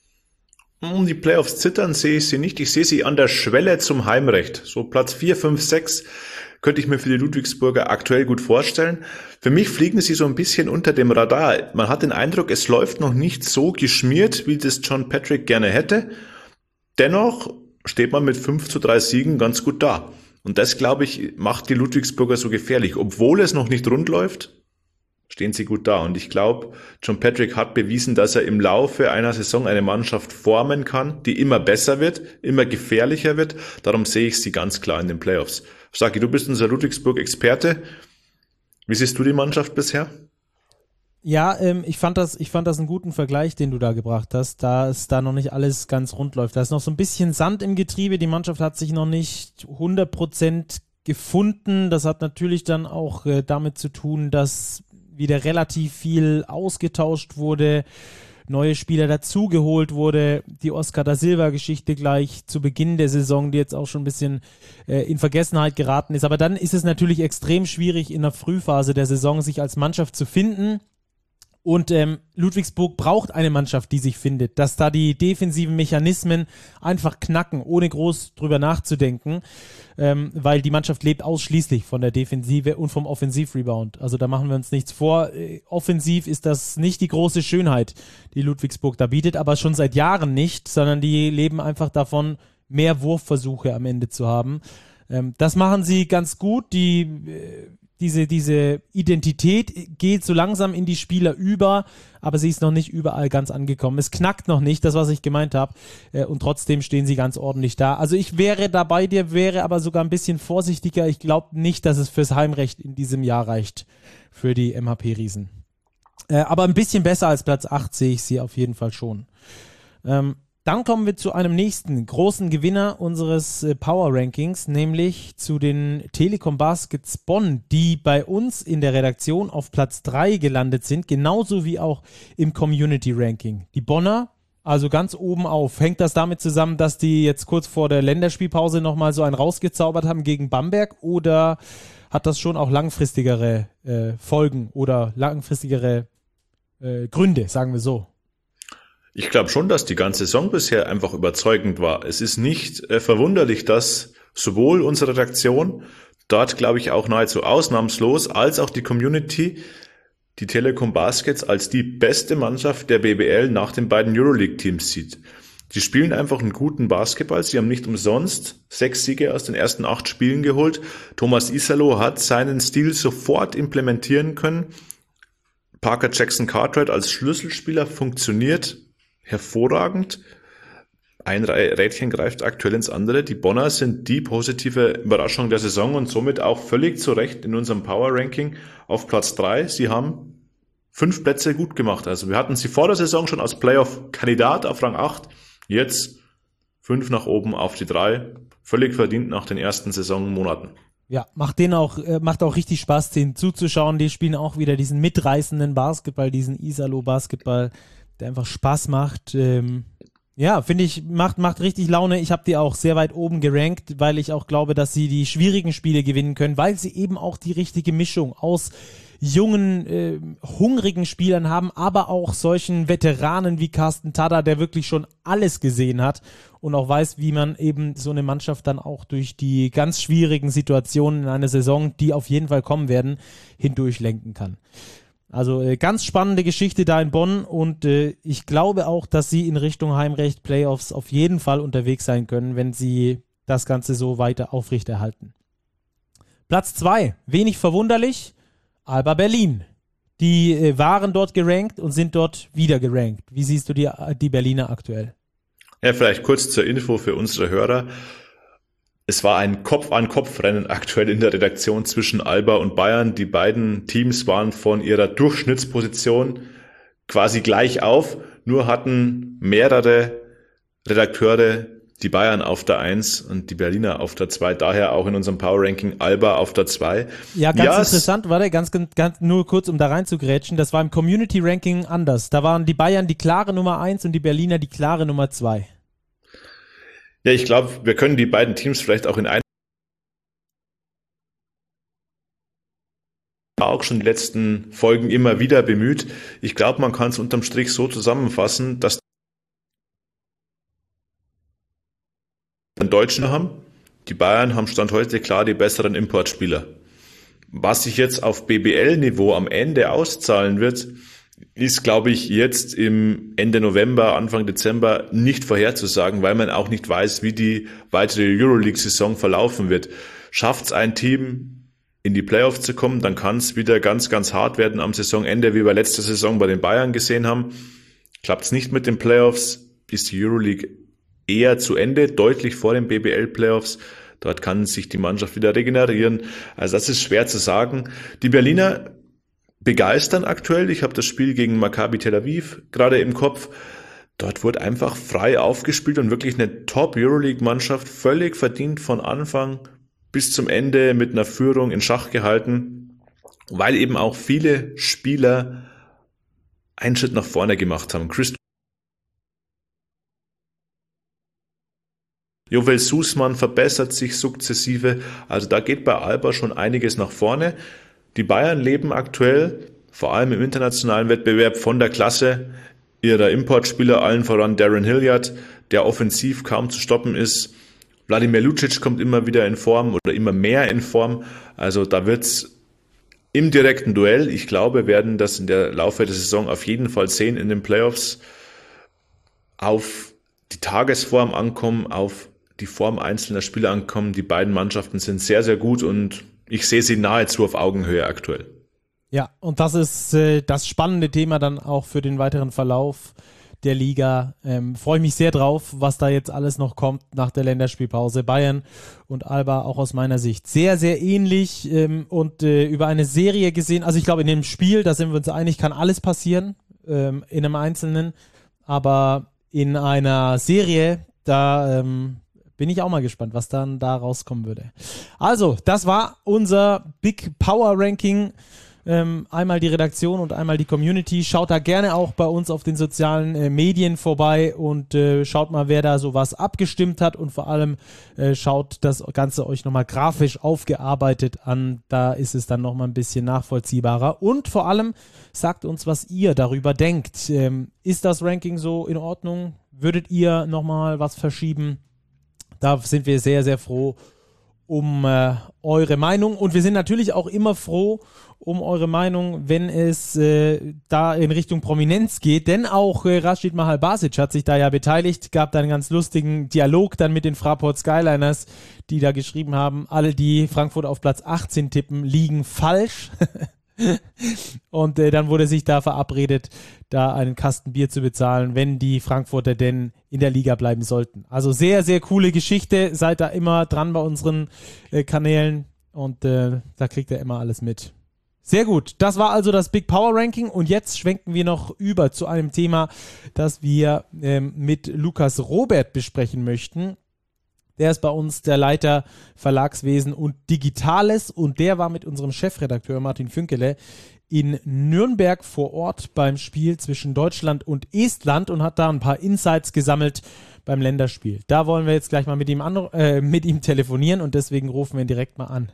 Um die Playoffs zittern sehe ich sie nicht. Ich sehe sie an der Schwelle zum Heimrecht. So Platz 4, 5, 6 könnte ich mir für die Ludwigsburger aktuell gut vorstellen. Für mich fliegen sie so ein bisschen unter dem Radar. Man hat den Eindruck, es läuft noch nicht so geschmiert, wie das John Patrick gerne hätte. Dennoch steht man mit 5-3 Siegen ganz gut da. Und das, glaube ich, macht die Ludwigsburger so gefährlich. Obwohl es noch nicht rund läuft, stehen sie gut da. Und ich glaube, John Patrick hat bewiesen, dass er im Laufe einer Saison eine Mannschaft formen kann, die immer besser wird, immer gefährlicher wird. Darum sehe ich sie ganz klar in den Playoffs. Staki, du bist unser Ludwigsburg-Experte. Wie siehst du die Mannschaft bisher? Ja, ich fand das einen guten Vergleich, den du da gebracht hast, da es da noch nicht alles ganz rund läuft. Da ist noch so ein bisschen Sand im Getriebe, die Mannschaft hat sich noch nicht 100% gefunden. Das hat natürlich dann auch damit zu tun, dass wieder relativ viel ausgetauscht wurde, neue Spieler dazugeholt wurde, die Oscar da Silva-Geschichte gleich zu Beginn der Saison, die jetzt auch schon ein bisschen in Vergessenheit geraten ist. Aber dann ist es natürlich extrem schwierig, in der Frühphase der Saison sich als Mannschaft zu finden. Und Ludwigsburg braucht eine Mannschaft, die sich findet, dass da die defensiven Mechanismen einfach knacken, ohne groß drüber nachzudenken, weil die Mannschaft lebt ausschließlich von der Defensive und vom Offensivrebound. Also da machen wir uns nichts vor. Offensiv ist das nicht die große Schönheit, die Ludwigsburg da bietet, aber schon seit Jahren nicht, sondern die leben einfach davon, mehr Wurfversuche am Ende zu haben. Das machen sie ganz gut, diese Identität geht so langsam in die Spieler über, aber sie ist noch nicht überall ganz angekommen. Es knackt noch nicht, das, was ich gemeint habe, und trotzdem stehen sie ganz ordentlich da. Also ich wäre da bei dir, wäre aber sogar ein bisschen vorsichtiger. Ich glaube nicht, dass es fürs Heimrecht in diesem Jahr reicht für die MHP-Riesen. Aber ein bisschen besser als Platz 8 sehe ich sie auf jeden Fall schon. Dann kommen wir zu einem nächsten großen Gewinner unseres Power-Rankings, nämlich zu den Telekom Baskets Bonn, die bei uns in der Redaktion auf Platz 3 gelandet sind, genauso wie auch im Community-Ranking. Die Bonner, also ganz oben auf. Hängt das damit zusammen, dass die jetzt kurz vor der Länderspielpause nochmal so einen rausgezaubert haben gegen Bamberg, oder hat das schon auch langfristigere Folgen oder langfristigere Gründe, sagen wir so? Ich glaube schon, dass die ganze Saison bisher einfach überzeugend war. Es ist nicht verwunderlich, dass sowohl unsere Redaktion, dort glaube ich auch nahezu ausnahmslos, als auch die Community die Telekom Baskets als die beste Mannschaft der BBL nach den beiden Euroleague-Teams sieht. Die spielen einfach einen guten Basketball. Sie haben nicht umsonst 6 Siege aus den ersten 8 Spielen geholt. Thomas Isalo hat seinen Stil sofort implementieren können. Parker Jackson Cartwright als Schlüsselspieler funktioniert hervorragend. Ein Rädchen greift aktuell ins andere. Die Bonner sind die positive Überraschung der Saison und somit auch völlig zu Recht in unserem Power-Ranking auf Platz 3. Sie haben 5 Plätze gut gemacht. Also wir hatten sie vor der Saison schon als Playoff-Kandidat auf Rang 8. Jetzt 5 nach oben auf die 3. Völlig verdient nach den ersten Saisonmonaten. Ja, macht auch richtig Spaß, denen zuzuschauen. Die spielen auch wieder diesen mitreißenden Basketball, diesen Isalo-Basketball, der einfach Spaß macht. Ja, finde ich, macht richtig Laune. Ich habe die auch sehr weit oben gerankt, weil ich auch glaube, dass sie die schwierigen Spiele gewinnen können, weil sie eben auch die richtige Mischung aus jungen, hungrigen Spielern haben, aber auch solchen Veteranen wie Carsten Tada, der wirklich schon alles gesehen hat und auch weiß, wie man eben so eine Mannschaft dann auch durch die ganz schwierigen Situationen in einer Saison, die auf jeden Fall kommen werden, hindurch lenken kann. Also ganz spannende Geschichte da in Bonn und ich glaube auch, dass sie in Richtung Heimrecht Playoffs auf jeden Fall unterwegs sein können, wenn sie das Ganze so weiter aufrechterhalten. Platz 2, wenig verwunderlich, Alba Berlin. Die waren dort gerankt und sind dort wieder gerankt. Wie siehst du die Berliner aktuell? Ja, vielleicht kurz zur Info für unsere Hörer. Es war ein Kopf-an-Kopf-Rennen aktuell in der Redaktion zwischen Alba und Bayern. Die beiden Teams waren von ihrer Durchschnittsposition quasi gleich auf, nur hatten mehrere Redakteure die Bayern auf der 1 und die Berliner auf der 2, daher auch in unserem Power-Ranking Alba auf der 2. Ja, ganz interessant, warte, ganz nur kurz, um da reinzugrätschen, das war im Community-Ranking anders. Da waren die Bayern die klare Nummer 1 und die Berliner die klare Nummer 2. Ja, ich glaube, wir können die beiden Teams vielleicht auch in ein auch schon die letzten Folgen immer wieder bemüht. Ich glaube, man kann es unterm Strich so zusammenfassen, dass die Deutschen haben, die Bayern haben Stand heute klar die besseren Importspieler. Was sich jetzt auf BBL-Niveau am Ende auszahlen wird, ist, glaube ich, jetzt im Ende November, Anfang Dezember nicht vorherzusagen, weil man auch nicht weiß, wie die weitere Euroleague-Saison verlaufen wird. Schafft es ein Team, in die Playoffs zu kommen, dann kann es wieder ganz, ganz hart werden am Saisonende, wie wir letzte Saison bei den Bayern gesehen haben. Klappt es nicht mit den Playoffs, ist die Euroleague eher zu Ende, deutlich vor den BBL-Playoffs. Dort kann sich die Mannschaft wieder regenerieren. Also das ist schwer zu sagen. Die Berliner begeistern aktuell. Ich habe das Spiel gegen Maccabi Tel Aviv gerade im Kopf. Dort wurde einfach frei aufgespielt und wirklich eine Top-Euroleague-Mannschaft völlig verdient von Anfang bis zum Ende mit einer Führung in Schach gehalten, weil eben auch viele Spieler einen Schritt nach vorne gemacht haben. Jovel Sussman verbessert sich sukzessive, also da geht bei Alba schon einiges nach vorne. Die Bayern leben aktuell, vor allem im internationalen Wettbewerb, von der Klasse ihrer Importspieler, allen voran Darren Hilliard, der offensiv kaum zu stoppen ist. Vladimir Lucic kommt immer wieder in Form oder immer mehr in Form. Also da wird's im direkten Duell, ich glaube, werden das in der Laufe der Saison auf jeden Fall sehen in den Playoffs, auf die Tagesform ankommen, auf die Form einzelner Spieler ankommen. Die beiden Mannschaften sind sehr, sehr gut und ich sehe sie nahezu auf Augenhöhe aktuell. Ja, und das ist das spannende Thema dann auch für den weiteren Verlauf der Liga. Freue ich mich sehr drauf, was da jetzt alles noch kommt nach der Länderspielpause. Bayern und Alba auch aus meiner Sicht sehr, sehr ähnlich und über eine Serie gesehen. Also ich glaube, in dem Spiel, da sind wir uns einig, kann alles passieren in einem Einzelnen. Aber in einer Serie, da bin ich auch mal gespannt, was dann da rauskommen würde. Also, das war unser Big Power Ranking. Einmal die Redaktion und einmal die Community. Schaut da gerne auch bei uns auf den sozialen Medien vorbei und schaut mal, wer da sowas abgestimmt hat und vor allem schaut das Ganze euch nochmal grafisch aufgearbeitet an. Da ist es dann nochmal ein bisschen nachvollziehbarer und vor allem sagt uns, was ihr darüber denkt. Ist das Ranking so in Ordnung? Würdet ihr nochmal was verschieben? Da sind wir sehr, sehr froh um eure Meinung und wir sind natürlich auch immer froh um eure Meinung, wenn es da in Richtung Prominenz geht, denn auch Rashid Mahal-Basic hat sich da ja beteiligt, gab da einen ganz lustigen Dialog dann mit den Fraport Skyliners, die da geschrieben haben, alle, die Frankfurt auf Platz 18 tippen, liegen falsch. Und dann wurde sich da verabredet, da einen Kasten Bier zu bezahlen, wenn die Frankfurter denn in der Liga bleiben sollten. Also sehr, sehr coole Geschichte. Seid da immer dran bei unseren Kanälen und da kriegt ihr immer alles mit. Sehr gut. Das war also das Big Power Ranking und jetzt schwenken wir noch über zu einem Thema, das wir mit Lukas Robert besprechen möchten. Der ist bei uns der Leiter Verlagswesen und Digitales und der war mit unserem Chefredakteur Martin Fünkele in Nürnberg vor Ort beim Spiel zwischen Deutschland und Estland und hat da ein paar Insights gesammelt beim Länderspiel. Da wollen wir jetzt gleich mal mit ihm telefonieren und deswegen rufen wir ihn direkt mal an.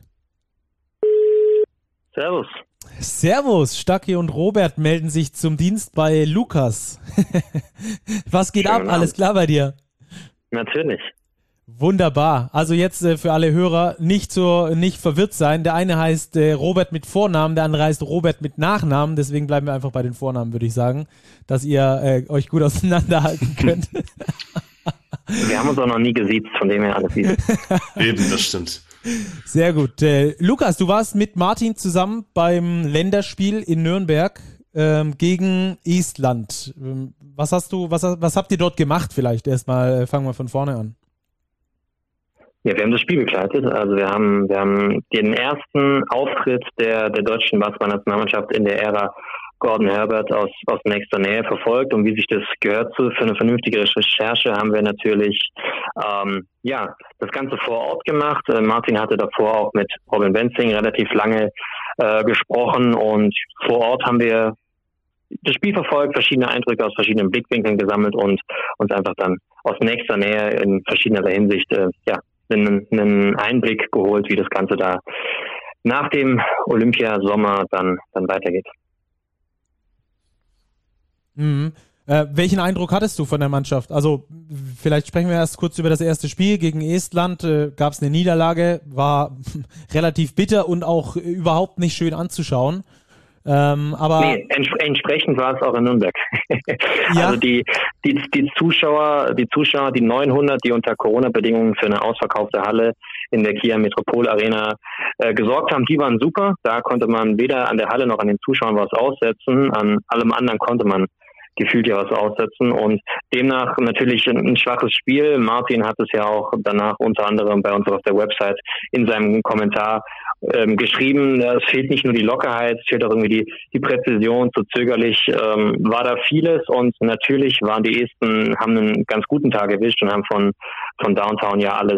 Servus. Servus, Stacki und Robert melden sich zum Dienst bei Lukas. Was geht ab? Alles klar bei dir? Natürlich. Wunderbar. Also jetzt für alle Hörer nicht verwirrt sein. Der eine heißt Robert mit Vornamen, der andere heißt Robert mit Nachnamen. Deswegen bleiben wir einfach bei den Vornamen, würde ich sagen, dass ihr euch gut auseinanderhalten könnt. Wir haben uns auch noch nie gesiezt, von dem her alles easy. Eben, das stimmt. Sehr gut. Lukas, du warst mit Martin zusammen beim Länderspiel in Nürnberg gegen Estland. Was habt ihr dort gemacht vielleicht? Erstmal fangen wir von vorne an. Ja, wir haben das Spiel begleitet. Also wir haben den ersten Auftritt der deutschen Basketball-Nationalmannschaft in der Ära Gordon Herbert aus nächster Nähe verfolgt und wie sich das gehört für eine vernünftige Recherche haben wir natürlich das Ganze vor Ort gemacht. Martin hatte davor auch mit Robin Benzing relativ lange gesprochen und vor Ort haben wir das Spiel verfolgt, verschiedene Eindrücke aus verschiedenen Blickwinkeln gesammelt und uns einfach dann aus nächster Nähe in verschiedener Hinsicht einen Einblick geholt, wie das Ganze da nach dem Olympiasommer dann weitergeht. Mhm. Welchen Eindruck hattest du von der Mannschaft? Also vielleicht sprechen wir erst kurz über das erste Spiel gegen Estland. Gab es eine Niederlage, war relativ bitter und auch überhaupt nicht schön anzuschauen. Aber entsprechend war es auch in Nürnberg. Ja. Also die Zuschauer, die 900, die unter Corona-Bedingungen für eine ausverkaufte Halle in der Kia Metropol Arena gesorgt haben, die waren super. Da konnte man weder an der Halle noch an den Zuschauern was aussetzen. An allem anderen konnte man gefühlt ja was aussetzen und demnach natürlich ein schwaches Spiel. Martin hat es ja auch danach unter anderem bei uns auf der Website in seinem Kommentar geschrieben. Es fehlt nicht nur die Lockerheit, es fehlt auch irgendwie die Präzision, zu zögerlich war da vieles und natürlich waren die Esten, haben einen ganz guten Tag erwischt und haben von Downtown ja alles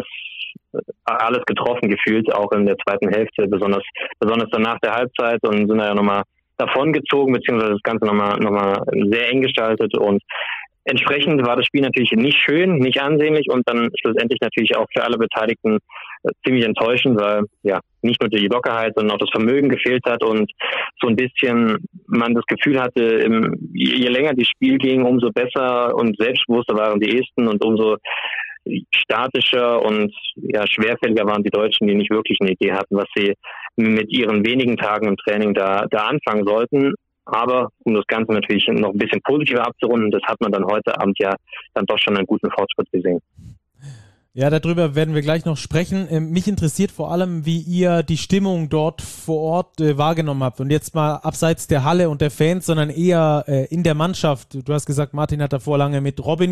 getroffen gefühlt, auch in der zweiten Hälfte, besonders dann nach der Halbzeit und sind da ja nochmal davon gezogen, beziehungsweise das Ganze nochmal sehr eng gestaltet und entsprechend war das Spiel natürlich nicht schön, nicht ansehnlich und dann schlussendlich natürlich auch für alle Beteiligten ziemlich enttäuschend, weil ja nicht nur die Lockerheit, sondern auch das Vermögen gefehlt hat und so ein bisschen man das Gefühl hatte, je länger das Spiel ging, umso besser und selbstbewusster waren die Esten und umso statischer und schwerfälliger waren die Deutschen, die nicht wirklich eine Idee hatten, was sie mit ihren wenigen Tagen im Training da anfangen sollten. Aber um das Ganze natürlich noch ein bisschen positiver abzurunden, das hat man dann heute Abend ja dann doch schon einen guten Fortschritt gesehen. Ja, darüber werden wir gleich noch sprechen. Mich interessiert vor allem, wie ihr die Stimmung dort vor Ort wahrgenommen habt. Und jetzt mal abseits der Halle und der Fans, sondern eher in der Mannschaft. Du hast gesagt, Martin hat davor lange mit Robin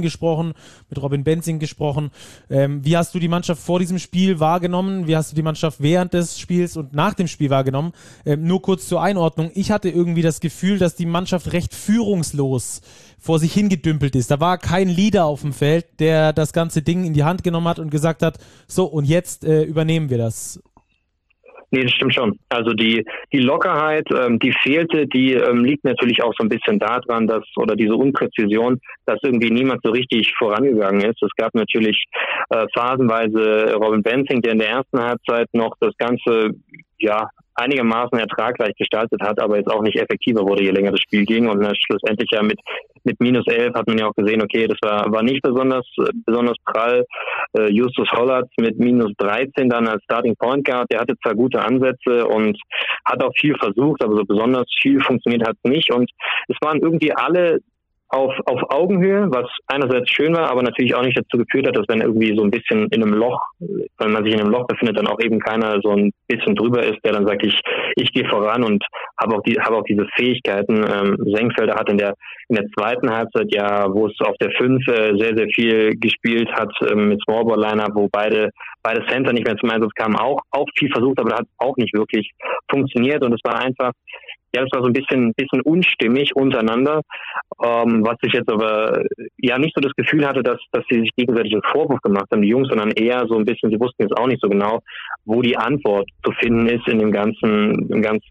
Benzing gesprochen. Wie hast du die Mannschaft vor diesem Spiel wahrgenommen? Wie hast du die Mannschaft während des Spiels und nach dem Spiel wahrgenommen? Nur kurz zur Einordnung. Ich hatte irgendwie das Gefühl, dass die Mannschaft recht führungslos vor sich hingedümpelt ist. Da war kein Leader auf dem Feld, der das ganze Ding in die Hand genommen hat und gesagt hat, so und jetzt übernehmen wir das. Nee, das stimmt schon. Also die Lockerheit, die fehlte, die liegt natürlich auch so ein bisschen daran, oder diese Unpräzision, dass irgendwie niemand so richtig vorangegangen ist. Es gab natürlich phasenweise Robin Benzing, der in der ersten Halbzeit noch das Ganze einigermaßen ertragreich gestaltet hat, aber jetzt auch nicht effektiver wurde, je länger das Spiel ging. Und schlussendlich ja mit -11 hat man ja auch gesehen, okay, das war nicht besonders prall. Justus Hollert mit -13 dann als Starting Point Guard, der hatte zwar gute Ansätze und hat auch viel versucht, aber so besonders viel funktioniert hat es nicht. Und es waren irgendwie alle auf Augenhöhe, was einerseits schön war, aber natürlich auch nicht dazu geführt hat, dass wenn irgendwie so ein bisschen wenn man sich in einem Loch befindet, dann auch eben keiner so ein bisschen drüber ist, der dann sagt, ich gehe voran und habe auch diese Fähigkeiten. Senkfelder hat in der zweiten Halbzeit wo es auf der 5 sehr, sehr viel gespielt hat mit Smallball-Liner, wo beide Center nicht mehr zum Einsatz kamen, auch viel versucht, aber das hat auch nicht wirklich funktioniert und es war einfach das war so ein bisschen unstimmig untereinander, was ich jetzt aber nicht so das Gefühl hatte, dass sie sich gegenseitig einen Vorwurf gemacht haben, die Jungs, sondern eher so ein bisschen, sie wussten jetzt auch nicht so genau, wo die Antwort zu finden ist in dem ganzen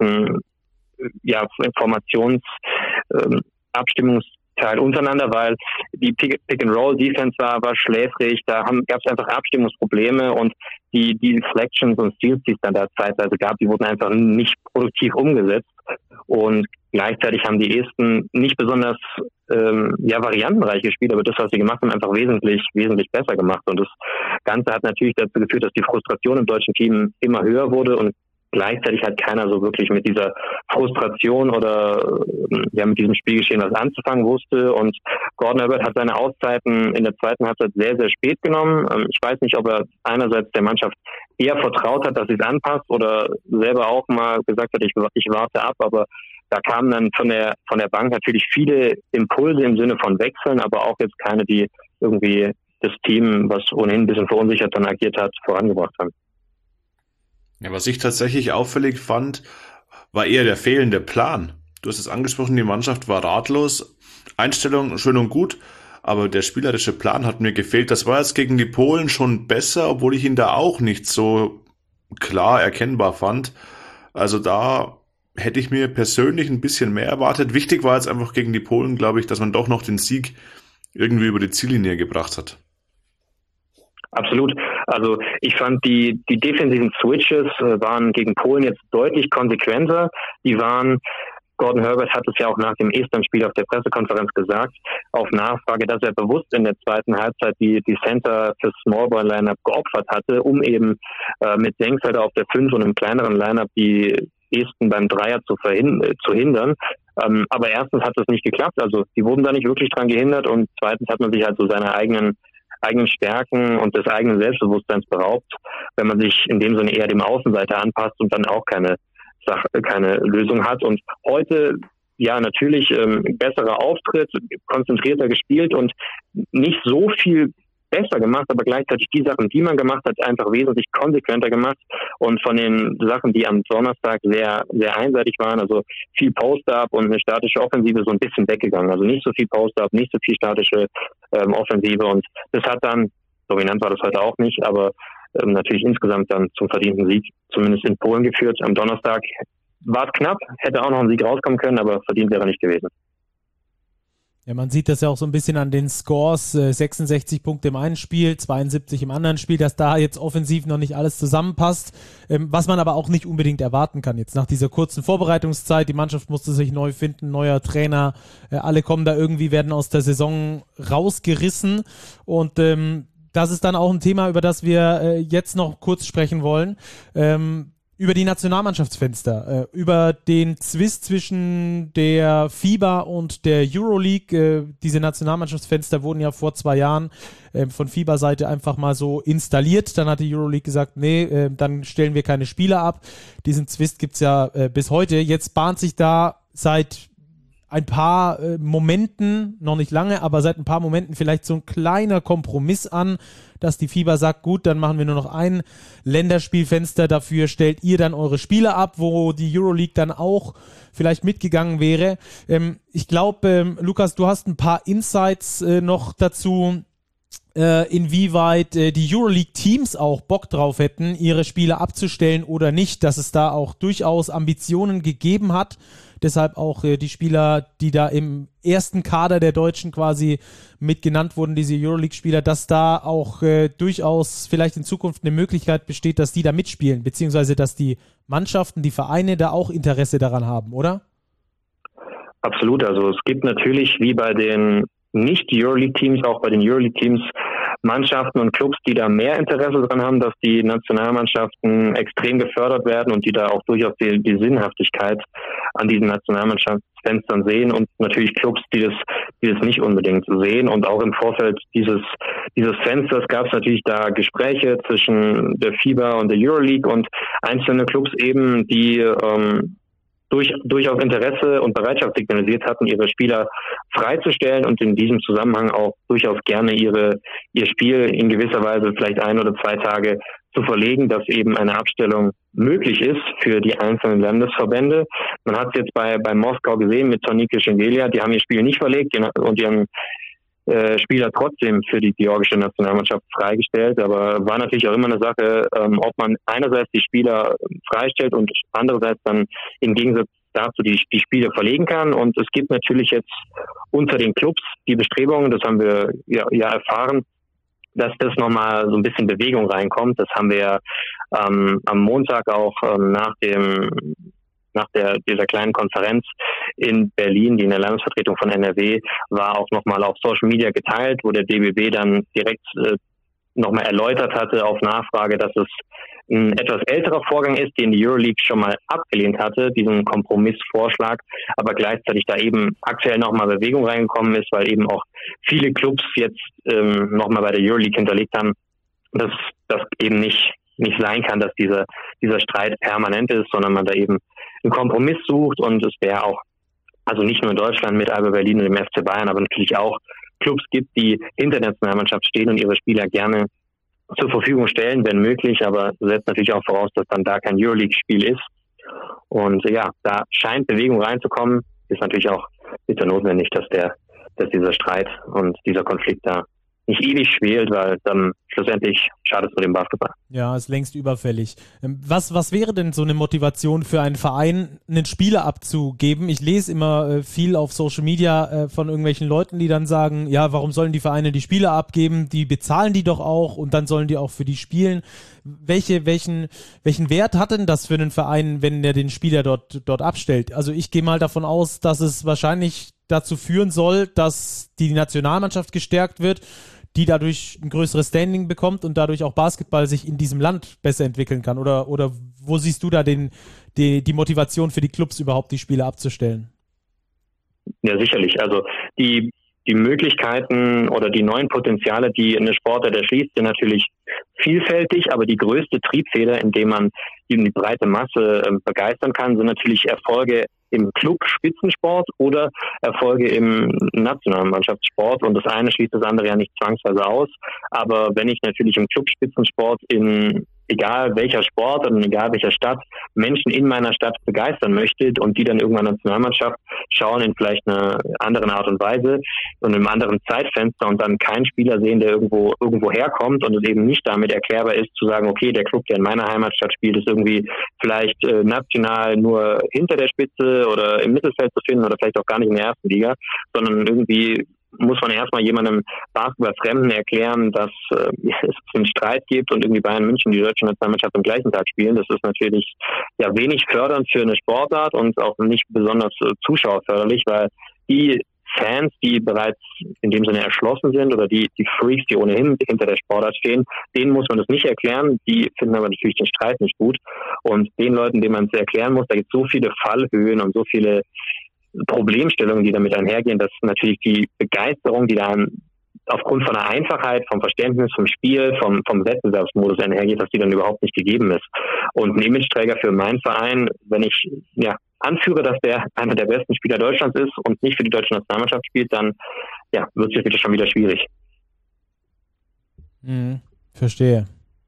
Informations Abstimmungsteil untereinander, weil die Pick-and-Roll-Defense war schläfrig, da gab es einfach Abstimmungsprobleme und die Deflections und Steals, die es dann da zeitweise gab, die wurden einfach nicht produktiv umgesetzt und gleichzeitig haben die Esten nicht besonders variantenreich gespielt, aber das, was sie gemacht haben, einfach wesentlich besser gemacht und das Ganze hat natürlich dazu geführt, dass die Frustration im deutschen Team immer höher wurde und gleichzeitig hat keiner so wirklich mit dieser Frustration oder mit diesem Spielgeschehen was anzufangen wusste. Und Gordon Herbert hat seine Auszeiten in der zweiten Halbzeit sehr, sehr spät genommen. Ich weiß nicht, ob er einerseits der Mannschaft eher vertraut hat, dass sie es anpasst oder selber auch mal gesagt hat, ich warte ab. Aber da kamen dann von der Bank natürlich viele Impulse im Sinne von Wechseln, aber auch jetzt keine, die irgendwie das Team, was ohnehin ein bisschen verunsichert dann agiert hat, vorangebracht haben. Ja, was ich tatsächlich auffällig fand, war eher der fehlende Plan. Du hast es angesprochen, die Mannschaft war ratlos. Einstellung schön und gut, aber der spielerische Plan hat mir gefehlt. Das war jetzt gegen die Polen schon besser, obwohl ich ihn da auch nicht so klar erkennbar fand. Also da hätte ich mir persönlich ein bisschen mehr erwartet. Wichtig war jetzt einfach gegen die Polen, glaube ich, dass man doch noch den Sieg irgendwie über die Ziellinie gebracht hat. Absolut. Also ich fand die defensiven Switches waren gegen Polen jetzt deutlich konsequenter. Gordon Herbert hat es ja auch nach dem Estland-Spiel auf der Pressekonferenz gesagt, auf Nachfrage, dass er bewusst in der zweiten Halbzeit die Center fürs Smallball-Lineup geopfert hatte, um eben mit Senkfelder auf der 5 und einem kleineren Lineup die Esten beim Dreier zu hindern. Aber erstens hat das nicht geklappt, also die wurden da nicht wirklich dran gehindert, und zweitens hat man sich halt so seine eigenen Stärken und des eigenen Selbstbewusstseins beraubt, wenn man sich in dem Sinne eher dem Außenseiter anpasst und dann auch keine Lösung hat. Und heute, ja, natürlich besserer Auftritt, konzentrierter gespielt und nicht so viel besser gemacht, aber gleichzeitig die Sachen, die man gemacht hat, einfach wesentlich konsequenter gemacht, und von den Sachen, die am Donnerstag sehr, sehr einseitig waren, also viel Post-Up und eine statische Offensive, so ein bisschen weggegangen. Also nicht so viel Post-Up, nicht so viel statische Offensive, und das hat dann, dominant war das heute auch nicht, aber natürlich insgesamt dann zum verdienten Sieg, zumindest in Polen geführt. Am Donnerstag war es knapp, hätte auch noch ein Sieg rauskommen können, aber verdient wäre nicht gewesen. Ja, man sieht das ja auch so ein bisschen an den Scores, 66 Punkte im einen Spiel, 72 im anderen Spiel, dass da jetzt offensiv noch nicht alles zusammenpasst, was man aber auch nicht unbedingt erwarten kann jetzt nach dieser kurzen Vorbereitungszeit. Die Mannschaft musste sich neu finden, neuer Trainer, alle kommen da irgendwie, werden aus der Saison rausgerissen, und das ist dann auch ein Thema, über das wir jetzt noch kurz sprechen wollen. Über die Nationalmannschaftsfenster, über den Zwist zwischen der FIBA und der Euroleague. Diese Nationalmannschaftsfenster wurden ja vor 2 Jahren von FIBA-Seite einfach mal so installiert. Dann hat die Euroleague gesagt, nee, dann stellen wir keine Spieler ab. Diesen Zwist gibt's ja bis heute. Jetzt bahnt sich da seit ein paar Momenten, noch nicht lange, aber seit ein paar Momenten vielleicht so ein kleiner Kompromiss an, dass die FIBA sagt, gut, dann machen wir nur noch ein Länderspielfenster, dafür stellt ihr dann eure Spiele ab, wo die Euroleague dann auch vielleicht mitgegangen wäre. Ich glaube, Lukas, du hast ein paar Insights noch dazu, inwieweit die Euroleague-Teams auch Bock drauf hätten, ihre Spiele abzustellen oder nicht, dass es da auch durchaus Ambitionen gegeben hat. Deshalb auch die Spieler, die da im ersten Kader der Deutschen quasi mit genannt wurden, diese Euroleague-Spieler, dass da auch durchaus vielleicht in Zukunft eine Möglichkeit besteht, dass die da mitspielen, beziehungsweise dass die Mannschaften, die Vereine da auch Interesse daran haben, oder? Absolut, also es gibt natürlich wie bei den Nicht-Euroleague-Teams, auch bei den Euroleague-Teams Mannschaften und Clubs, die da mehr Interesse daran haben, dass die Nationalmannschaften extrem gefördert werden und die da auch durchaus die Sinnhaftigkeit an diesen Nationalmannschaftsfenstern sehen, und natürlich Clubs, die das nicht unbedingt sehen. Und auch im Vorfeld dieses Fensters gab es natürlich da Gespräche zwischen der FIBA und der Euroleague und einzelne Clubs eben, die durchaus Interesse und Bereitschaft signalisiert hatten, ihre Spieler freizustellen und in diesem Zusammenhang auch durchaus gerne ihr Spiel in gewisser Weise vielleicht 1 oder 2 Tage zu verlegen, dass eben eine Abstellung möglich ist für die einzelnen Landesverbände. Man hat es jetzt bei Moskau gesehen mit Tornike Schengelia, die haben ihr Spiel nicht verlegt und die haben Spieler trotzdem für die georgische Nationalmannschaft freigestellt, aber war natürlich auch immer eine Sache, ob man einerseits die Spieler freistellt und andererseits dann im Gegensatz dazu die Spiele verlegen kann. Und es gibt natürlich jetzt unter den Clubs die Bestrebungen, das haben wir ja erfahren, dass das nochmal so ein bisschen Bewegung reinkommt. Das haben wir ja am Montag auch nach dieser kleinen Konferenz in Berlin, die in der Landesvertretung von NRW war, auch nochmal auf Social Media geteilt, wo der DBB dann direkt nochmal erläutert hatte auf Nachfrage, dass es ein etwas älterer Vorgang ist, den die Euroleague schon mal abgelehnt hatte, diesen Kompromissvorschlag, aber gleichzeitig da eben aktuell nochmal Bewegung reingekommen ist, weil eben auch viele Clubs jetzt nochmal bei der Euroleague hinterlegt haben, dass das eben nicht sein kann, dass dieser Streit permanent ist, sondern man da eben einen Kompromiss sucht. Und es wäre auch, also nicht nur in Deutschland mit Alba Berlin und dem FC Bayern, aber natürlich auch Clubs gibt, die hinter der Nationalmannschaft stehen und ihre Spieler gerne zur Verfügung stellen, wenn möglich, aber setzt natürlich auch voraus, dass dann da kein Euroleague-Spiel ist. Und ja, da scheint Bewegung reinzukommen. ist natürlich auch bitter notwendig, dass dieser Streit und dieser Konflikt da nicht ewig schwelt, weil dann schlussendlich schadet es nur dem Basketball. Ja, ist längst überfällig. Was wäre denn so eine Motivation für einen Verein, einen Spieler abzugeben? Ich lese immer viel auf Social Media von irgendwelchen Leuten, die dann sagen, ja, warum sollen die Vereine die Spieler abgeben? Die bezahlen die doch auch und dann sollen die auch für die spielen. Welchen Wert hat denn das für einen Verein, wenn der den Spieler dort abstellt? Also ich gehe mal davon aus, dass es wahrscheinlich dazu führen soll, dass die Nationalmannschaft gestärkt wird, die dadurch ein größeres Standing bekommt und dadurch auch Basketball sich in diesem Land besser entwickeln kann? Oder wo siehst du da die Motivation für die Clubs überhaupt, die Spiele abzustellen? Ja, sicherlich. Also die Möglichkeiten oder die neuen Potenziale, die eine Sportart erschließt, sind natürlich vielfältig, aber die größte Triebfeder, indem man die breite Masse begeistern kann, sind natürlich Erfolge im Club-Spitzensport oder Erfolge im Nationalmannschaftssport. Und das eine schließt das andere ja nicht zwangsweise aus. Aber wenn ich natürlich im Club-Spitzensport in egal welcher Sport und egal welcher Stadt Menschen in meiner Stadt begeistern möchte und die dann irgendwann Nationalmannschaft schauen in vielleicht einer anderen Art und Weise und einem anderen Zeitfenster und dann keinen Spieler sehen, der irgendwo herkommt und es eben nicht damit erklärbar ist, zu sagen, okay, der Club, der in meiner Heimatstadt spielt, ist irgendwie vielleicht national nur hinter der Spitze oder im Mittelfeld zu finden oder vielleicht auch gar nicht in der ersten Liga, sondern irgendwie muss man erstmal jemandem Basketball-Fremden erklären, dass es einen Streit gibt und irgendwie Bayern München die deutsche Nationalmannschaft am gleichen Tag spielen. Das ist natürlich ja wenig fördernd für eine Sportart und auch nicht besonders zuschauerförderlich, weil die Fans, die bereits in dem Sinne erschlossen sind oder die Freaks, die ohnehin hinter der Sportart stehen, denen muss man das nicht erklären. Die finden aber natürlich den Streit nicht gut. Und den Leuten, denen man es erklären muss, da gibt es so viele Fallhöhen und so viele Problemstellungen, die damit einhergehen, dass natürlich die Begeisterung, die dann aufgrund von der Einfachheit, vom Verständnis, vom Spiel, vom Wettbewerbsmodus einhergeht, dass die dann überhaupt nicht gegeben ist. Und ein Imageträger für meinen Verein, wenn ich anführe, dass der einer der besten Spieler Deutschlands ist und nicht für die deutsche Nationalmannschaft spielt, dann wird es schon wieder schwierig. Verstehe.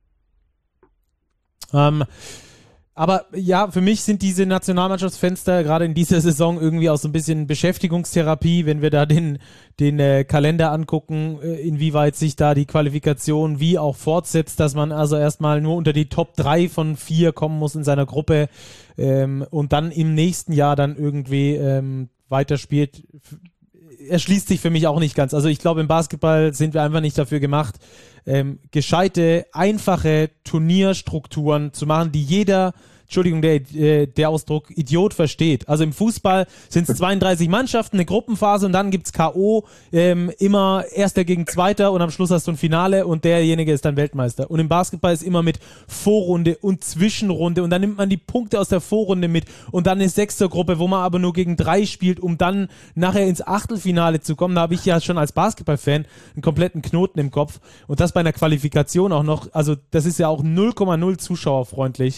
Aber ja, für mich sind diese Nationalmannschaftsfenster gerade in dieser Saison irgendwie auch so ein bisschen Beschäftigungstherapie, wenn wir da den Kalender angucken, inwieweit sich da die Qualifikation wie auch fortsetzt, dass man also erstmal nur unter die Top 3 von 4 kommen muss in seiner Gruppe und dann im nächsten Jahr dann irgendwie weiterspielt, erschließt sich für mich auch nicht ganz. Also ich glaube, im Basketball sind wir einfach nicht dafür gemacht, gescheite, einfache Turnierstrukturen zu machen, die jeder, Entschuldigung, der Ausdruck, Idiot versteht. Also im Fußball sind es 32 Mannschaften, eine Gruppenphase und dann gibt's K.O., immer Erster gegen Zweiter und am Schluss hast du ein Finale und derjenige ist dann Weltmeister. Und im Basketball ist immer mit Vorrunde und Zwischenrunde und dann nimmt man die Punkte aus der Vorrunde mit und dann eine Sechstergruppe, wo man aber nur gegen 3 spielt, um dann nachher ins Achtelfinale zu kommen. Da habe ich ja schon als Basketballfan einen kompletten Knoten im Kopf und das bei einer Qualifikation auch noch, also das ist ja auch 0,0 zuschauerfreundlich.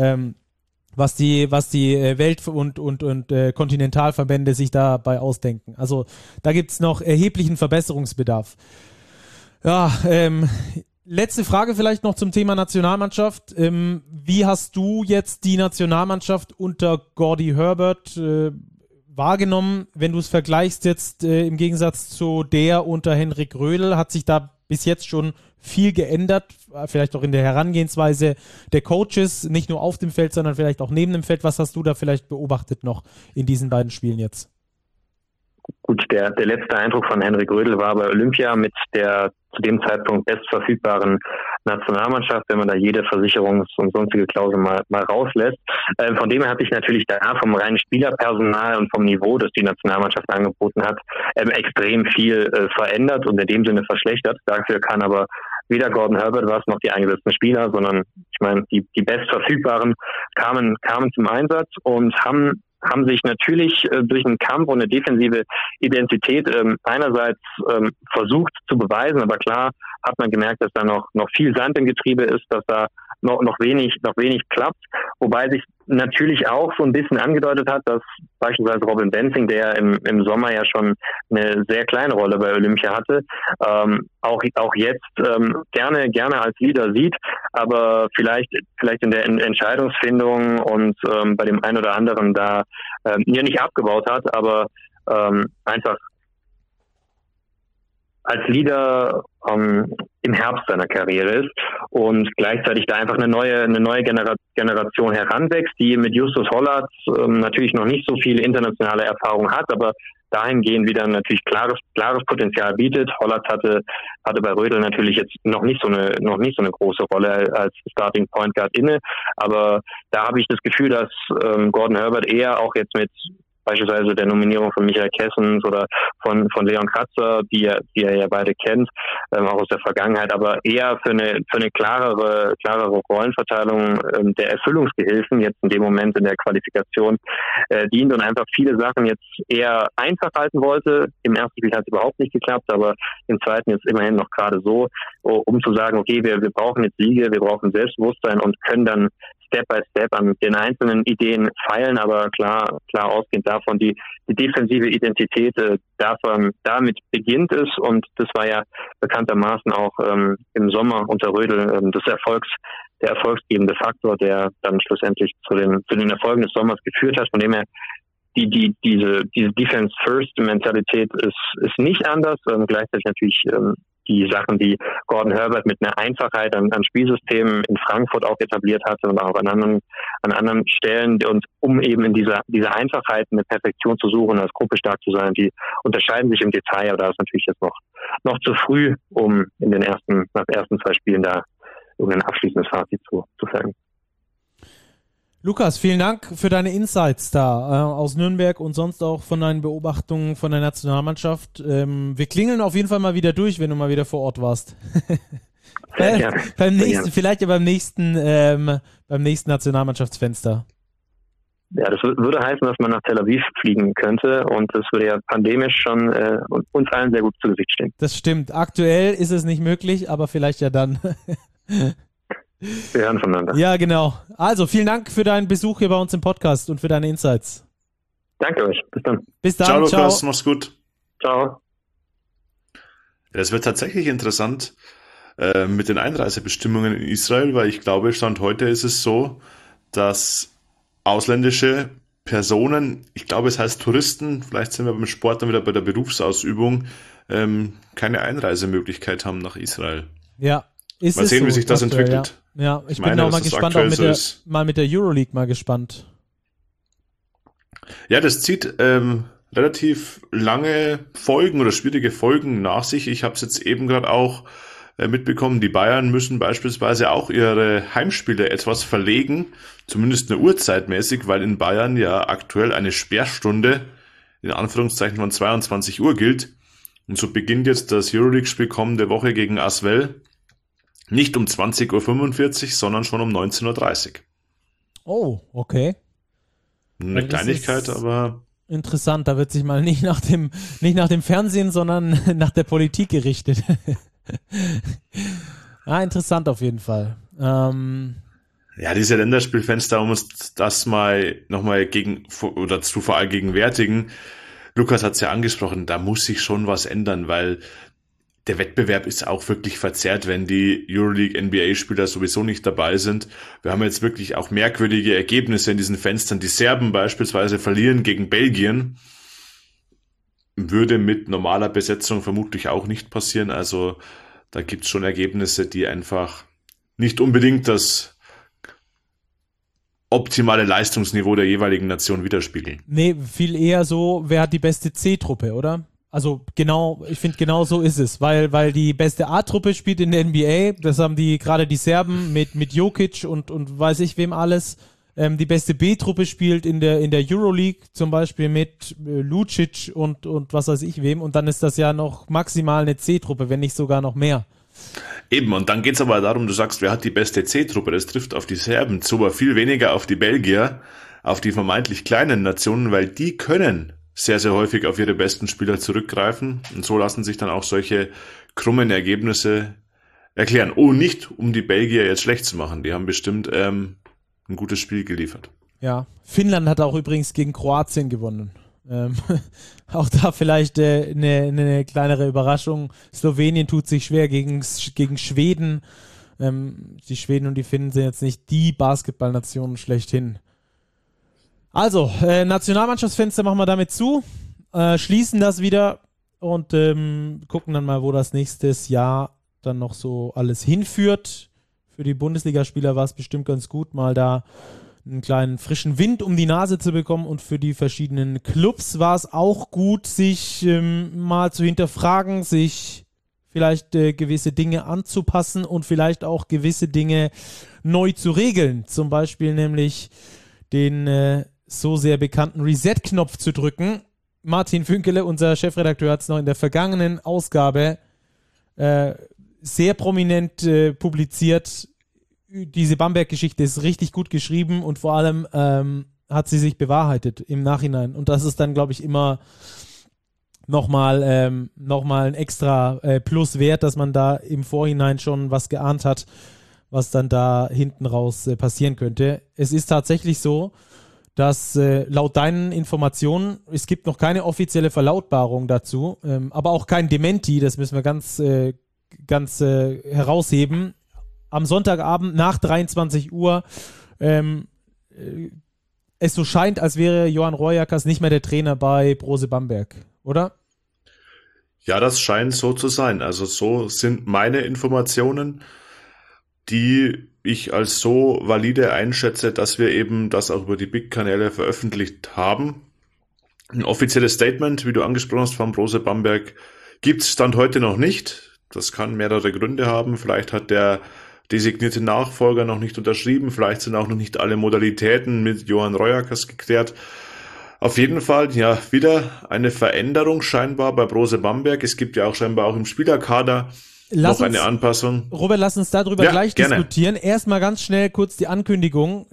Was die Welt- und Kontinentalverbände sich dabei ausdenken. Also da gibt es noch erheblichen Verbesserungsbedarf. Ja, letzte Frage vielleicht noch zum Thema Nationalmannschaft. Wie hast du jetzt die Nationalmannschaft unter Gordy Herbert wahrgenommen, wenn du es vergleichst jetzt im Gegensatz zu der unter Henrik Rödel? Hat sich da bis jetzt schon viel geändert, vielleicht auch in der Herangehensweise der Coaches, nicht nur auf dem Feld, sondern vielleicht auch neben dem Feld. Was hast du da vielleicht beobachtet noch in diesen beiden Spielen jetzt? Gut, der letzte Eindruck von Henrik Rödel war bei Olympia mit der zu dem Zeitpunkt bestverfügbaren Nationalmannschaft, wenn man da jede Versicherungs- und sonstige Klausel mal rauslässt. Von dem her hat sich natürlich da vom reinen Spielerpersonal und vom Niveau, das die Nationalmannschaft angeboten hat, extrem viel verändert und in dem Sinne verschlechtert. Dafür kann aber weder Gordon Herbert was noch die eingesetzten Spieler, sondern ich meine, die bestverfügbaren kamen zum Einsatz und haben sich natürlich durch einen Kampf und eine defensive Identität einerseits versucht zu beweisen, aber klar hat man gemerkt, dass da noch viel Sand im Getriebe ist, dass da noch wenig klappt, wobei sich natürlich auch so ein bisschen angedeutet hat, dass beispielsweise Robin Benzing, der im Sommer ja schon eine sehr kleine Rolle bei Olympia hatte, auch jetzt gerne als Leader sieht, aber vielleicht in der Entscheidungsfindung und bei dem einen oder anderen da ja nicht abgebaut hat, aber einfach als Leader im Herbst seiner Karriere ist und gleichzeitig da einfach eine neue Generation heranwächst, die mit Justus Hollard natürlich noch nicht so viel internationale Erfahrung hat, aber dahingehend wieder natürlich klares Potenzial bietet. Hollard hatte bei Rödl natürlich jetzt noch nicht so eine große Rolle als Starting Point Guard inne, aber da habe ich das Gefühl, dass Gordon Herbert eher auch jetzt mit beispielsweise der Nominierung von Michael Kessens oder von Leon Kratzer, die er ja beide kennt, auch aus der Vergangenheit, aber eher für eine klarere Rollenverteilung der Erfüllungsgehilfen jetzt in dem Moment in der Qualifikation dient und einfach viele Sachen jetzt eher einfach halten wollte. Im ersten Spiel hat es überhaupt nicht geklappt, aber im zweiten jetzt immerhin noch gerade so, um zu sagen, okay, wir brauchen jetzt Siege, wir brauchen Selbstbewusstsein und können dann Step by Step an den einzelnen Ideen feilen, aber klar ausgehend davon, die defensive Identität damit beginnt es und das war ja bekanntermaßen auch im Sommer unter Rödl der erfolgsgebende Faktor, der dann schlussendlich zu den Erfolgen des Sommers geführt hat, von dem her diese Defense-First-Mentalität ist nicht anders, gleichzeitig natürlich die Sachen, die Gordon Herbert mit einer Einfachheit an Spielsystemen in Frankfurt auch etabliert hatte und auch an anderen Stellen und um eben in dieser Einfachheit eine Perfektion zu suchen, als Gruppe stark zu sein, die unterscheiden sich im Detail, aber da ist natürlich jetzt noch zu früh, um nach den ersten 2 Spielen da irgendein abschließendes Fazit zu fällen. Lukas, vielen Dank für deine Insights da aus Nürnberg und sonst auch von deinen Beobachtungen von der Nationalmannschaft. Wir klingeln auf jeden Fall mal wieder durch, wenn du mal wieder vor Ort warst. Vielleicht ja beim nächsten Nationalmannschaftsfenster. Ja, das würde heißen, dass man nach Tel Aviv fliegen könnte und das würde ja pandemisch schon uns allen sehr gut zu Gesicht stehen. Das stimmt. Aktuell ist es nicht möglich, aber vielleicht ja dann. Wir hören voneinander. Ja, genau. Also, vielen Dank für deinen Besuch hier bei uns im Podcast und für deine Insights. Danke euch. Bis dann. Bis dann. Ciao, Lukas. Mach's gut. Ciao. Es wird tatsächlich interessant mit den Einreisebestimmungen in Israel, weil ich glaube, Stand heute ist es so, dass ausländische Personen, ich glaube, es heißt Touristen, vielleicht sind wir beim Sport dann wieder bei der Berufsausübung, keine Einreisemöglichkeit haben nach Israel. Ja. Mal sehen, wie sich das entwickelt. Ja, ich bin auch mal gespannt, auch mit der Euroleague mal gespannt. Ja, das zieht relativ lange Folgen oder schwierige Folgen nach sich. Ich habe es jetzt eben gerade auch mitbekommen, die Bayern müssen beispielsweise auch ihre Heimspiele etwas verlegen, zumindest eine Uhrzeitmäßig, weil in Bayern ja aktuell eine Sperrstunde in Anführungszeichen von 22 Uhr gilt. Und so beginnt jetzt das Euroleague-Spiel kommende Woche gegen Asvel. Nicht um 20.45 Uhr, sondern schon um 19.30 Uhr. Oh, okay. Eine Kleinigkeit, aber... Interessant, da wird sich mal nicht nach dem Fernsehen, sondern nach der Politik gerichtet. Interessant auf jeden Fall. Ja, diese Länderspielfenster, um uns das mal nochmal zu verallgegenwärtigen. Lukas hat es ja angesprochen, da muss sich schon was ändern, weil der Wettbewerb ist auch wirklich verzerrt, wenn die Euroleague-NBA-Spieler sowieso nicht dabei sind. Wir haben jetzt wirklich auch merkwürdige Ergebnisse in diesen Fenstern. Die Serben beispielsweise verlieren gegen Belgien. Würde mit normaler Besetzung vermutlich auch nicht passieren. Also da gibt es schon Ergebnisse, die einfach nicht unbedingt das optimale Leistungsniveau der jeweiligen Nation widerspiegeln. Nee, viel eher so, wer hat die beste C-Truppe, oder? Also genau, ich finde genau so ist es, weil die beste A-Truppe spielt in der NBA, das haben gerade die Serben mit Jokic und weiß ich wem alles. Die beste B-Truppe spielt in der Euroleague zum Beispiel mit Lucic und was weiß ich wem und dann ist das ja noch maximal eine C-Truppe, wenn nicht sogar noch mehr. Eben, und dann geht's aber darum, du sagst, wer hat die beste C-Truppe, das trifft auf die Serben zu, aber viel weniger auf die Belgier, auf die vermeintlich kleinen Nationen, weil die können sehr, sehr häufig auf ihre besten Spieler zurückgreifen und so lassen sich dann auch solche krummen Ergebnisse erklären. Oh, nicht um die Belgier jetzt schlecht zu machen. Die haben bestimmt ein gutes Spiel geliefert. Ja, Finnland hat auch übrigens gegen Kroatien gewonnen. Auch da vielleicht eine kleinere Überraschung. Slowenien tut sich schwer gegen Schweden. Die Schweden und die Finnen sind jetzt nicht die Basketballnationen schlechthin. Also, Nationalmannschaftsfenster machen wir damit zu, schließen das wieder und gucken dann mal, wo das nächstes Jahr dann noch so alles hinführt. Für die Bundesligaspieler war es bestimmt ganz gut, mal da einen kleinen frischen Wind um die Nase zu bekommen, und für die verschiedenen Clubs war es auch gut, sich mal zu hinterfragen, sich vielleicht gewisse Dinge anzupassen und vielleicht auch gewisse Dinge neu zu regeln. Zum Beispiel nämlich den so sehr bekannten Reset-Knopf zu drücken. Martin Fünkele, unser Chefredakteur, hat es noch in der vergangenen Ausgabe sehr prominent publiziert. Diese Bamberg-Geschichte ist richtig gut geschrieben und vor allem hat sie sich bewahrheitet im Nachhinein. Und das ist dann, glaube ich, immer nochmal ein extra Plus wert, dass man da im Vorhinein schon was geahnt hat, was dann da hinten raus passieren könnte. Es ist tatsächlich so, dass laut deinen Informationen, es gibt noch keine offizielle Verlautbarung dazu, aber auch kein Dementi, das müssen wir ganz herausheben. Am Sonntagabend nach 23 Uhr es so scheint, als wäre Johan Royakas nicht mehr der Trainer bei Brose Bamberg, oder? Ja, das scheint so zu sein. Also so sind meine Informationen, die ich als so valide einschätze, dass wir eben das auch über die Big-Kanäle veröffentlicht haben. Ein offizielles Statement, wie du angesprochen hast, von Brose Bamberg gibt es Stand heute noch nicht. Das kann mehrere Gründe haben. Vielleicht hat der designierte Nachfolger noch nicht unterschrieben. Vielleicht sind auch noch nicht alle Modalitäten mit Johan Royakas geklärt. Auf jeden Fall, ja, wieder eine Veränderung scheinbar bei Brose Bamberg. Es gibt ja auch scheinbar auch im Spielerkader noch eine Anpassung. Robert, lass uns darüber gleich diskutieren. Erstmal ganz schnell kurz die Ankündigung,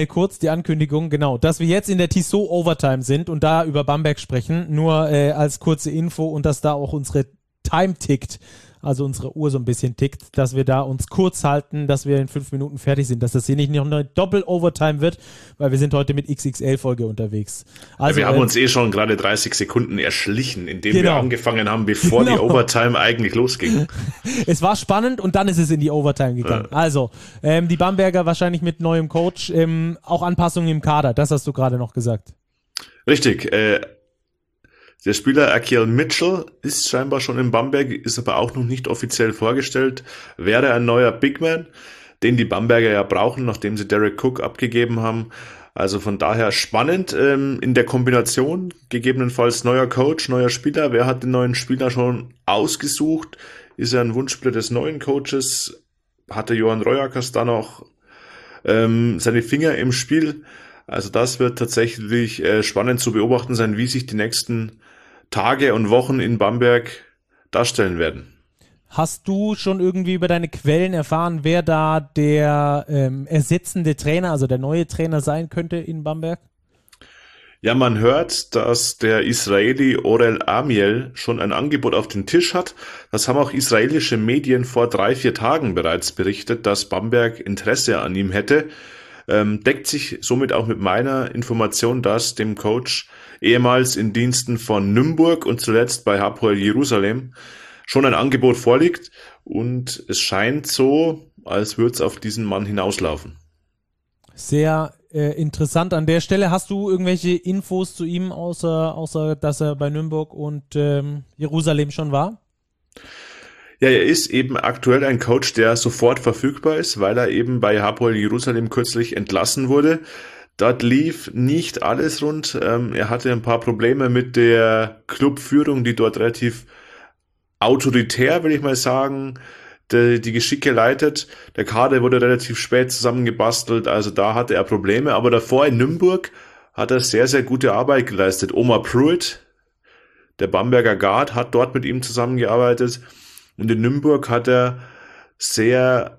genau, dass wir jetzt in der Tissot Overtime sind und da über Bamberg sprechen, nur als kurze Info, und dass da auch unsere Time tickt, also unsere Uhr so ein bisschen tickt, dass wir da uns kurz halten, dass wir in 5 Minuten fertig sind, dass das hier nicht noch eine Doppel-Overtime wird, weil wir sind heute mit XXL-Folge unterwegs. Also, wir haben uns schon gerade 30 Sekunden erschlichen, indem wir angefangen haben, bevor die Overtime eigentlich losging. Es war spannend und dann ist es in die Overtime gegangen. Ja. Also, die Bamberger wahrscheinlich mit neuem Coach, auch Anpassungen im Kader, das hast du gerade noch gesagt. Richtig, der Spieler Akeal Mitchell ist scheinbar schon in Bamberg, ist aber auch noch nicht offiziell vorgestellt. Wäre ein neuer Bigman, den die Bamberger ja brauchen, nachdem sie Derek Cook abgegeben haben. Also von daher spannend in der Kombination, gegebenenfalls neuer Coach, neuer Spieler. Wer hat den neuen Spieler schon ausgesucht? Ist er ein Wunschspieler des neuen Coaches? Hatte Johan Royakas da noch seine Finger im Spiel? Also das wird tatsächlich spannend zu beobachten sein, wie sich die nächsten Tage und Wochen in Bamberg darstellen werden. Hast du schon irgendwie über deine Quellen erfahren, wer da der ersetzende Trainer, also der neue Trainer sein könnte in Bamberg? Ja, man hört, dass der Israeli Orel Amiel schon ein Angebot auf den Tisch hat. Das haben auch israelische Medien vor 3-4 Tagen bereits berichtet, dass Bamberg Interesse an ihm hätte. Deckt sich somit auch mit meiner Information, dass dem Coach ehemals in Diensten von Nymburk und zuletzt bei Hapoel Jerusalem schon ein Angebot vorliegt, und es scheint so, als würde es auf diesen Mann hinauslaufen. Sehr interessant an der Stelle. Hast du irgendwelche Infos zu ihm, außer dass er bei Nymburk und Jerusalem schon war? Ja, er ist eben aktuell ein Coach, der sofort verfügbar ist, weil er eben bei Hapoel Jerusalem kürzlich entlassen wurde. Dort lief nicht alles rund. Er hatte ein paar Probleme mit der Clubführung, die dort relativ autoritär, will ich mal sagen, die Geschicke leitet. Der Kader wurde relativ spät zusammengebastelt, also da hatte er Probleme. Aber davor in Nymburk hat er sehr, sehr gute Arbeit geleistet. Omar Pruitt, der Bamberger Guard, hat dort mit ihm zusammengearbeitet. Und in Nymburk hat er sehr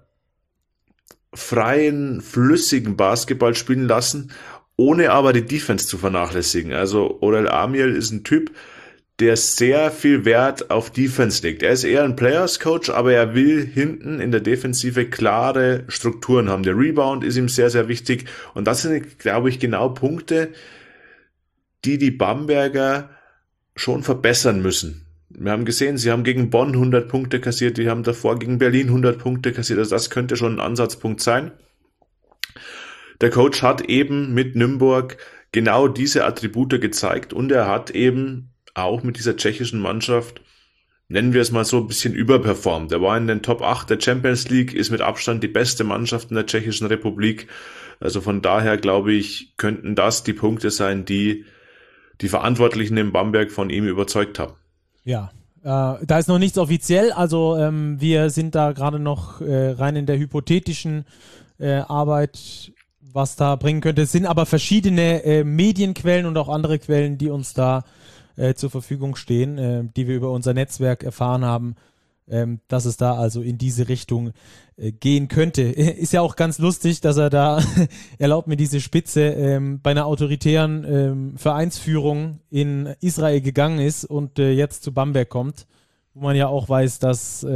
freien, flüssigen Basketball spielen lassen, ohne aber die Defense zu vernachlässigen. Also Orel Amiel ist ein Typ, der sehr viel Wert auf Defense legt. Er ist eher ein Players-Coach, aber er will hinten in der Defensive klare Strukturen haben. Der Rebound ist ihm sehr, sehr wichtig. Und das sind, glaube ich, genau Punkte, die Bamberger schon verbessern müssen. Wir haben gesehen, sie haben gegen Bonn 100 Punkte kassiert, die haben davor gegen Berlin 100 Punkte kassiert. Also das könnte schon ein Ansatzpunkt sein. Der Coach hat eben mit Nymburk genau diese Attribute gezeigt und er hat eben auch mit dieser tschechischen Mannschaft, nennen wir es mal so, ein bisschen überperformt. Er war in den Top 8 der Champions League, ist mit Abstand die beste Mannschaft in der Tschechischen Republik. Also von daher, glaube ich, könnten das die Punkte sein, die die Verantwortlichen in Bamberg von ihm überzeugt haben. Ja, da ist noch nichts offiziell. Also wir sind da gerade noch rein in der hypothetischen Arbeit, was da bringen könnte. Es sind aber verschiedene Medienquellen und auch andere Quellen, die uns da zur Verfügung stehen, die wir über unser Netzwerk erfahren haben, dass es da also in diese Richtung gehen könnte. Ist ja auch ganz lustig, dass er da, erlaubt mir diese Spitze, bei einer autoritären Vereinsführung in Israel gegangen ist und jetzt zu Bamberg kommt, wo man ja auch weiß, dass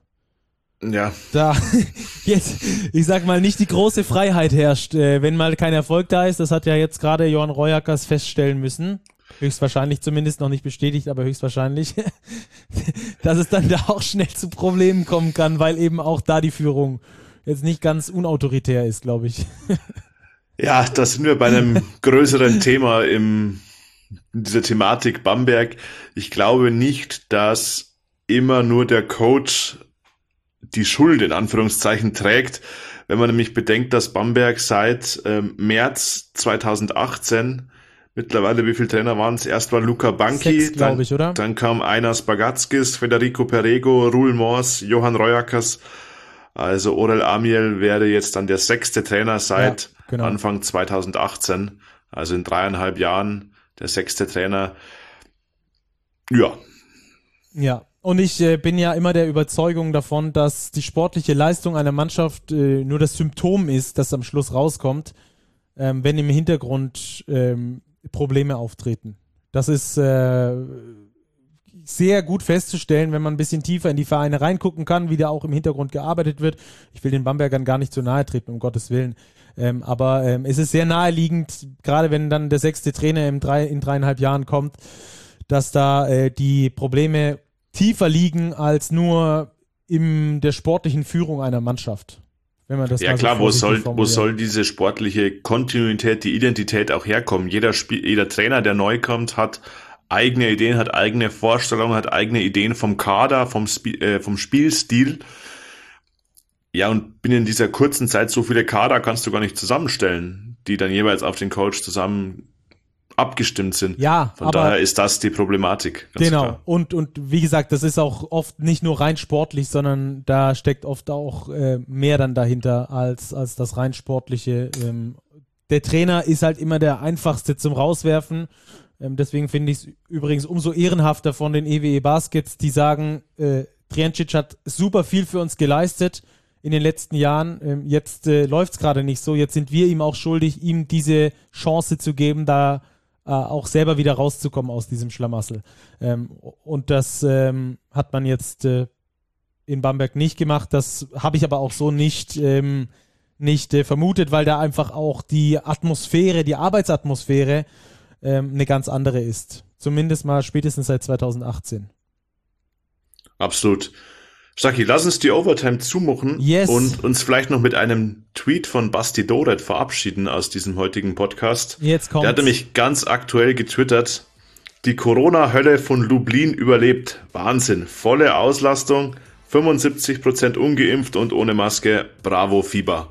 da jetzt, ich sag mal, nicht die große Freiheit herrscht, wenn mal kein Erfolg da ist. Das hat ja jetzt gerade Johann Royakas feststellen müssen. Höchstwahrscheinlich zumindest, noch nicht bestätigt, aber höchstwahrscheinlich, dass es dann da auch schnell zu Problemen kommen kann, weil eben auch da die Führung jetzt nicht ganz unautoritär ist, glaube ich. Ja, da sind wir bei einem größeren Thema in dieser Thematik Bamberg. Ich glaube nicht, dass immer nur der Coach die Schuld in Anführungszeichen trägt, wenn man nämlich bedenkt, dass Bamberg seit März 2018 mittlerweile, wie viele Trainer waren es? Erst war Luca Banki, 6, glaube ich, oder? Dann kam Einas Bagatskis, Federico Perego, Ruhl Mors, Johann Royakas. Also Orel Amiel wäre jetzt dann der 6. Trainer seit Anfang 2018. Also in 3,5 Jahren der 6. Trainer. Ja. Ja, und ich bin ja immer der Überzeugung davon, dass die sportliche Leistung einer Mannschaft nur das Symptom ist, das am Schluss rauskommt, wenn im Hintergrund Probleme auftreten. Das ist sehr gut festzustellen, wenn man ein bisschen tiefer in die Vereine reingucken kann, wie da auch im Hintergrund gearbeitet wird. Ich will den Bambergern gar nicht zu nahe treten, um Gottes Willen. Aber es ist sehr naheliegend, gerade wenn dann der 6. Trainer in 3,5 Jahren kommt, dass da die Probleme tiefer liegen als nur in der sportlichen Führung einer Mannschaft. Wenn man das ja klar, wo soll diese sportliche Kontinuität, die Identität auch herkommen? Jeder Trainer, der neu kommt, hat eigene Ideen, hat eigene Vorstellungen, hat eigene Ideen vom Kader, vom Spielstil. Ja, und binnen dieser kurzen Zeit so viele Kader kannst du gar nicht zusammenstellen, die dann jeweils auf den Coach zusammen abgestimmt sind. Ja, von daher ist das die Problematik. Ganz genau. Klar. Und wie gesagt, das ist auch oft nicht nur rein sportlich, sondern da steckt oft auch mehr dann dahinter als das rein sportliche. Der Trainer ist halt immer der einfachste zum Rauswerfen. Deswegen finde ich es übrigens umso ehrenhafter von den EWE Baskets, die sagen, Trijancic hat super viel für uns geleistet in den letzten Jahren. Jetzt läuft es gerade nicht so. Jetzt sind wir ihm auch schuldig, ihm diese Chance zu geben, da auch selber wieder rauszukommen aus diesem Schlamassel. Und das hat man jetzt in Bamberg nicht gemacht. Das habe ich aber auch so nicht vermutet, weil da einfach auch die Atmosphäre, die Arbeitsatmosphäre eine ganz andere ist. Zumindest mal spätestens seit 2018. Absolut. Stacki, lass uns die Overtime zumachen und uns vielleicht noch mit einem Tweet von Basti Doret verabschieden aus diesem heutigen Podcast. Jetzt kommt's. Der hat nämlich ganz aktuell getwittert, die Corona-Hölle von Lublin überlebt. Wahnsinn, volle Auslastung, 75% ungeimpft und ohne Maske. Bravo, Fieber.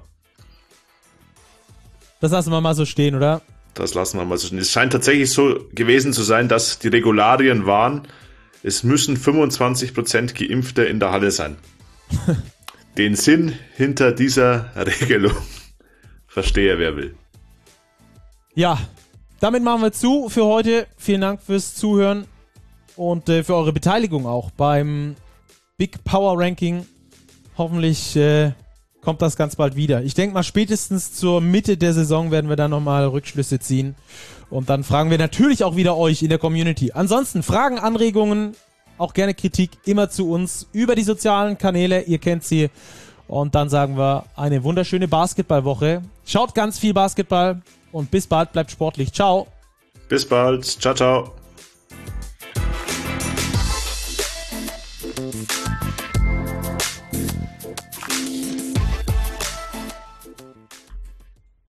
Das lassen wir mal so stehen, oder? Das lassen wir mal so stehen. Es scheint tatsächlich so gewesen zu sein, dass die Regularien waren, es müssen 25% Geimpfte in der Halle sein. Den Sinn hinter dieser Regelung verstehe, wer will. Ja, damit machen wir zu für heute. Vielen Dank fürs Zuhören und für eure Beteiligung auch beim Big Power Ranking. Hoffentlich kommt das ganz bald wieder. Ich denke mal, spätestens zur Mitte der Saison werden wir dann nochmal Rückschlüsse ziehen. Und dann fragen wir natürlich auch wieder euch in der Community. Ansonsten Fragen, Anregungen, auch gerne Kritik immer zu uns über die sozialen Kanäle. Ihr kennt sie. Und dann sagen wir eine wunderschöne Basketballwoche. Schaut ganz viel Basketball und bis bald, bleibt sportlich. Ciao. Bis bald. Ciao, ciao.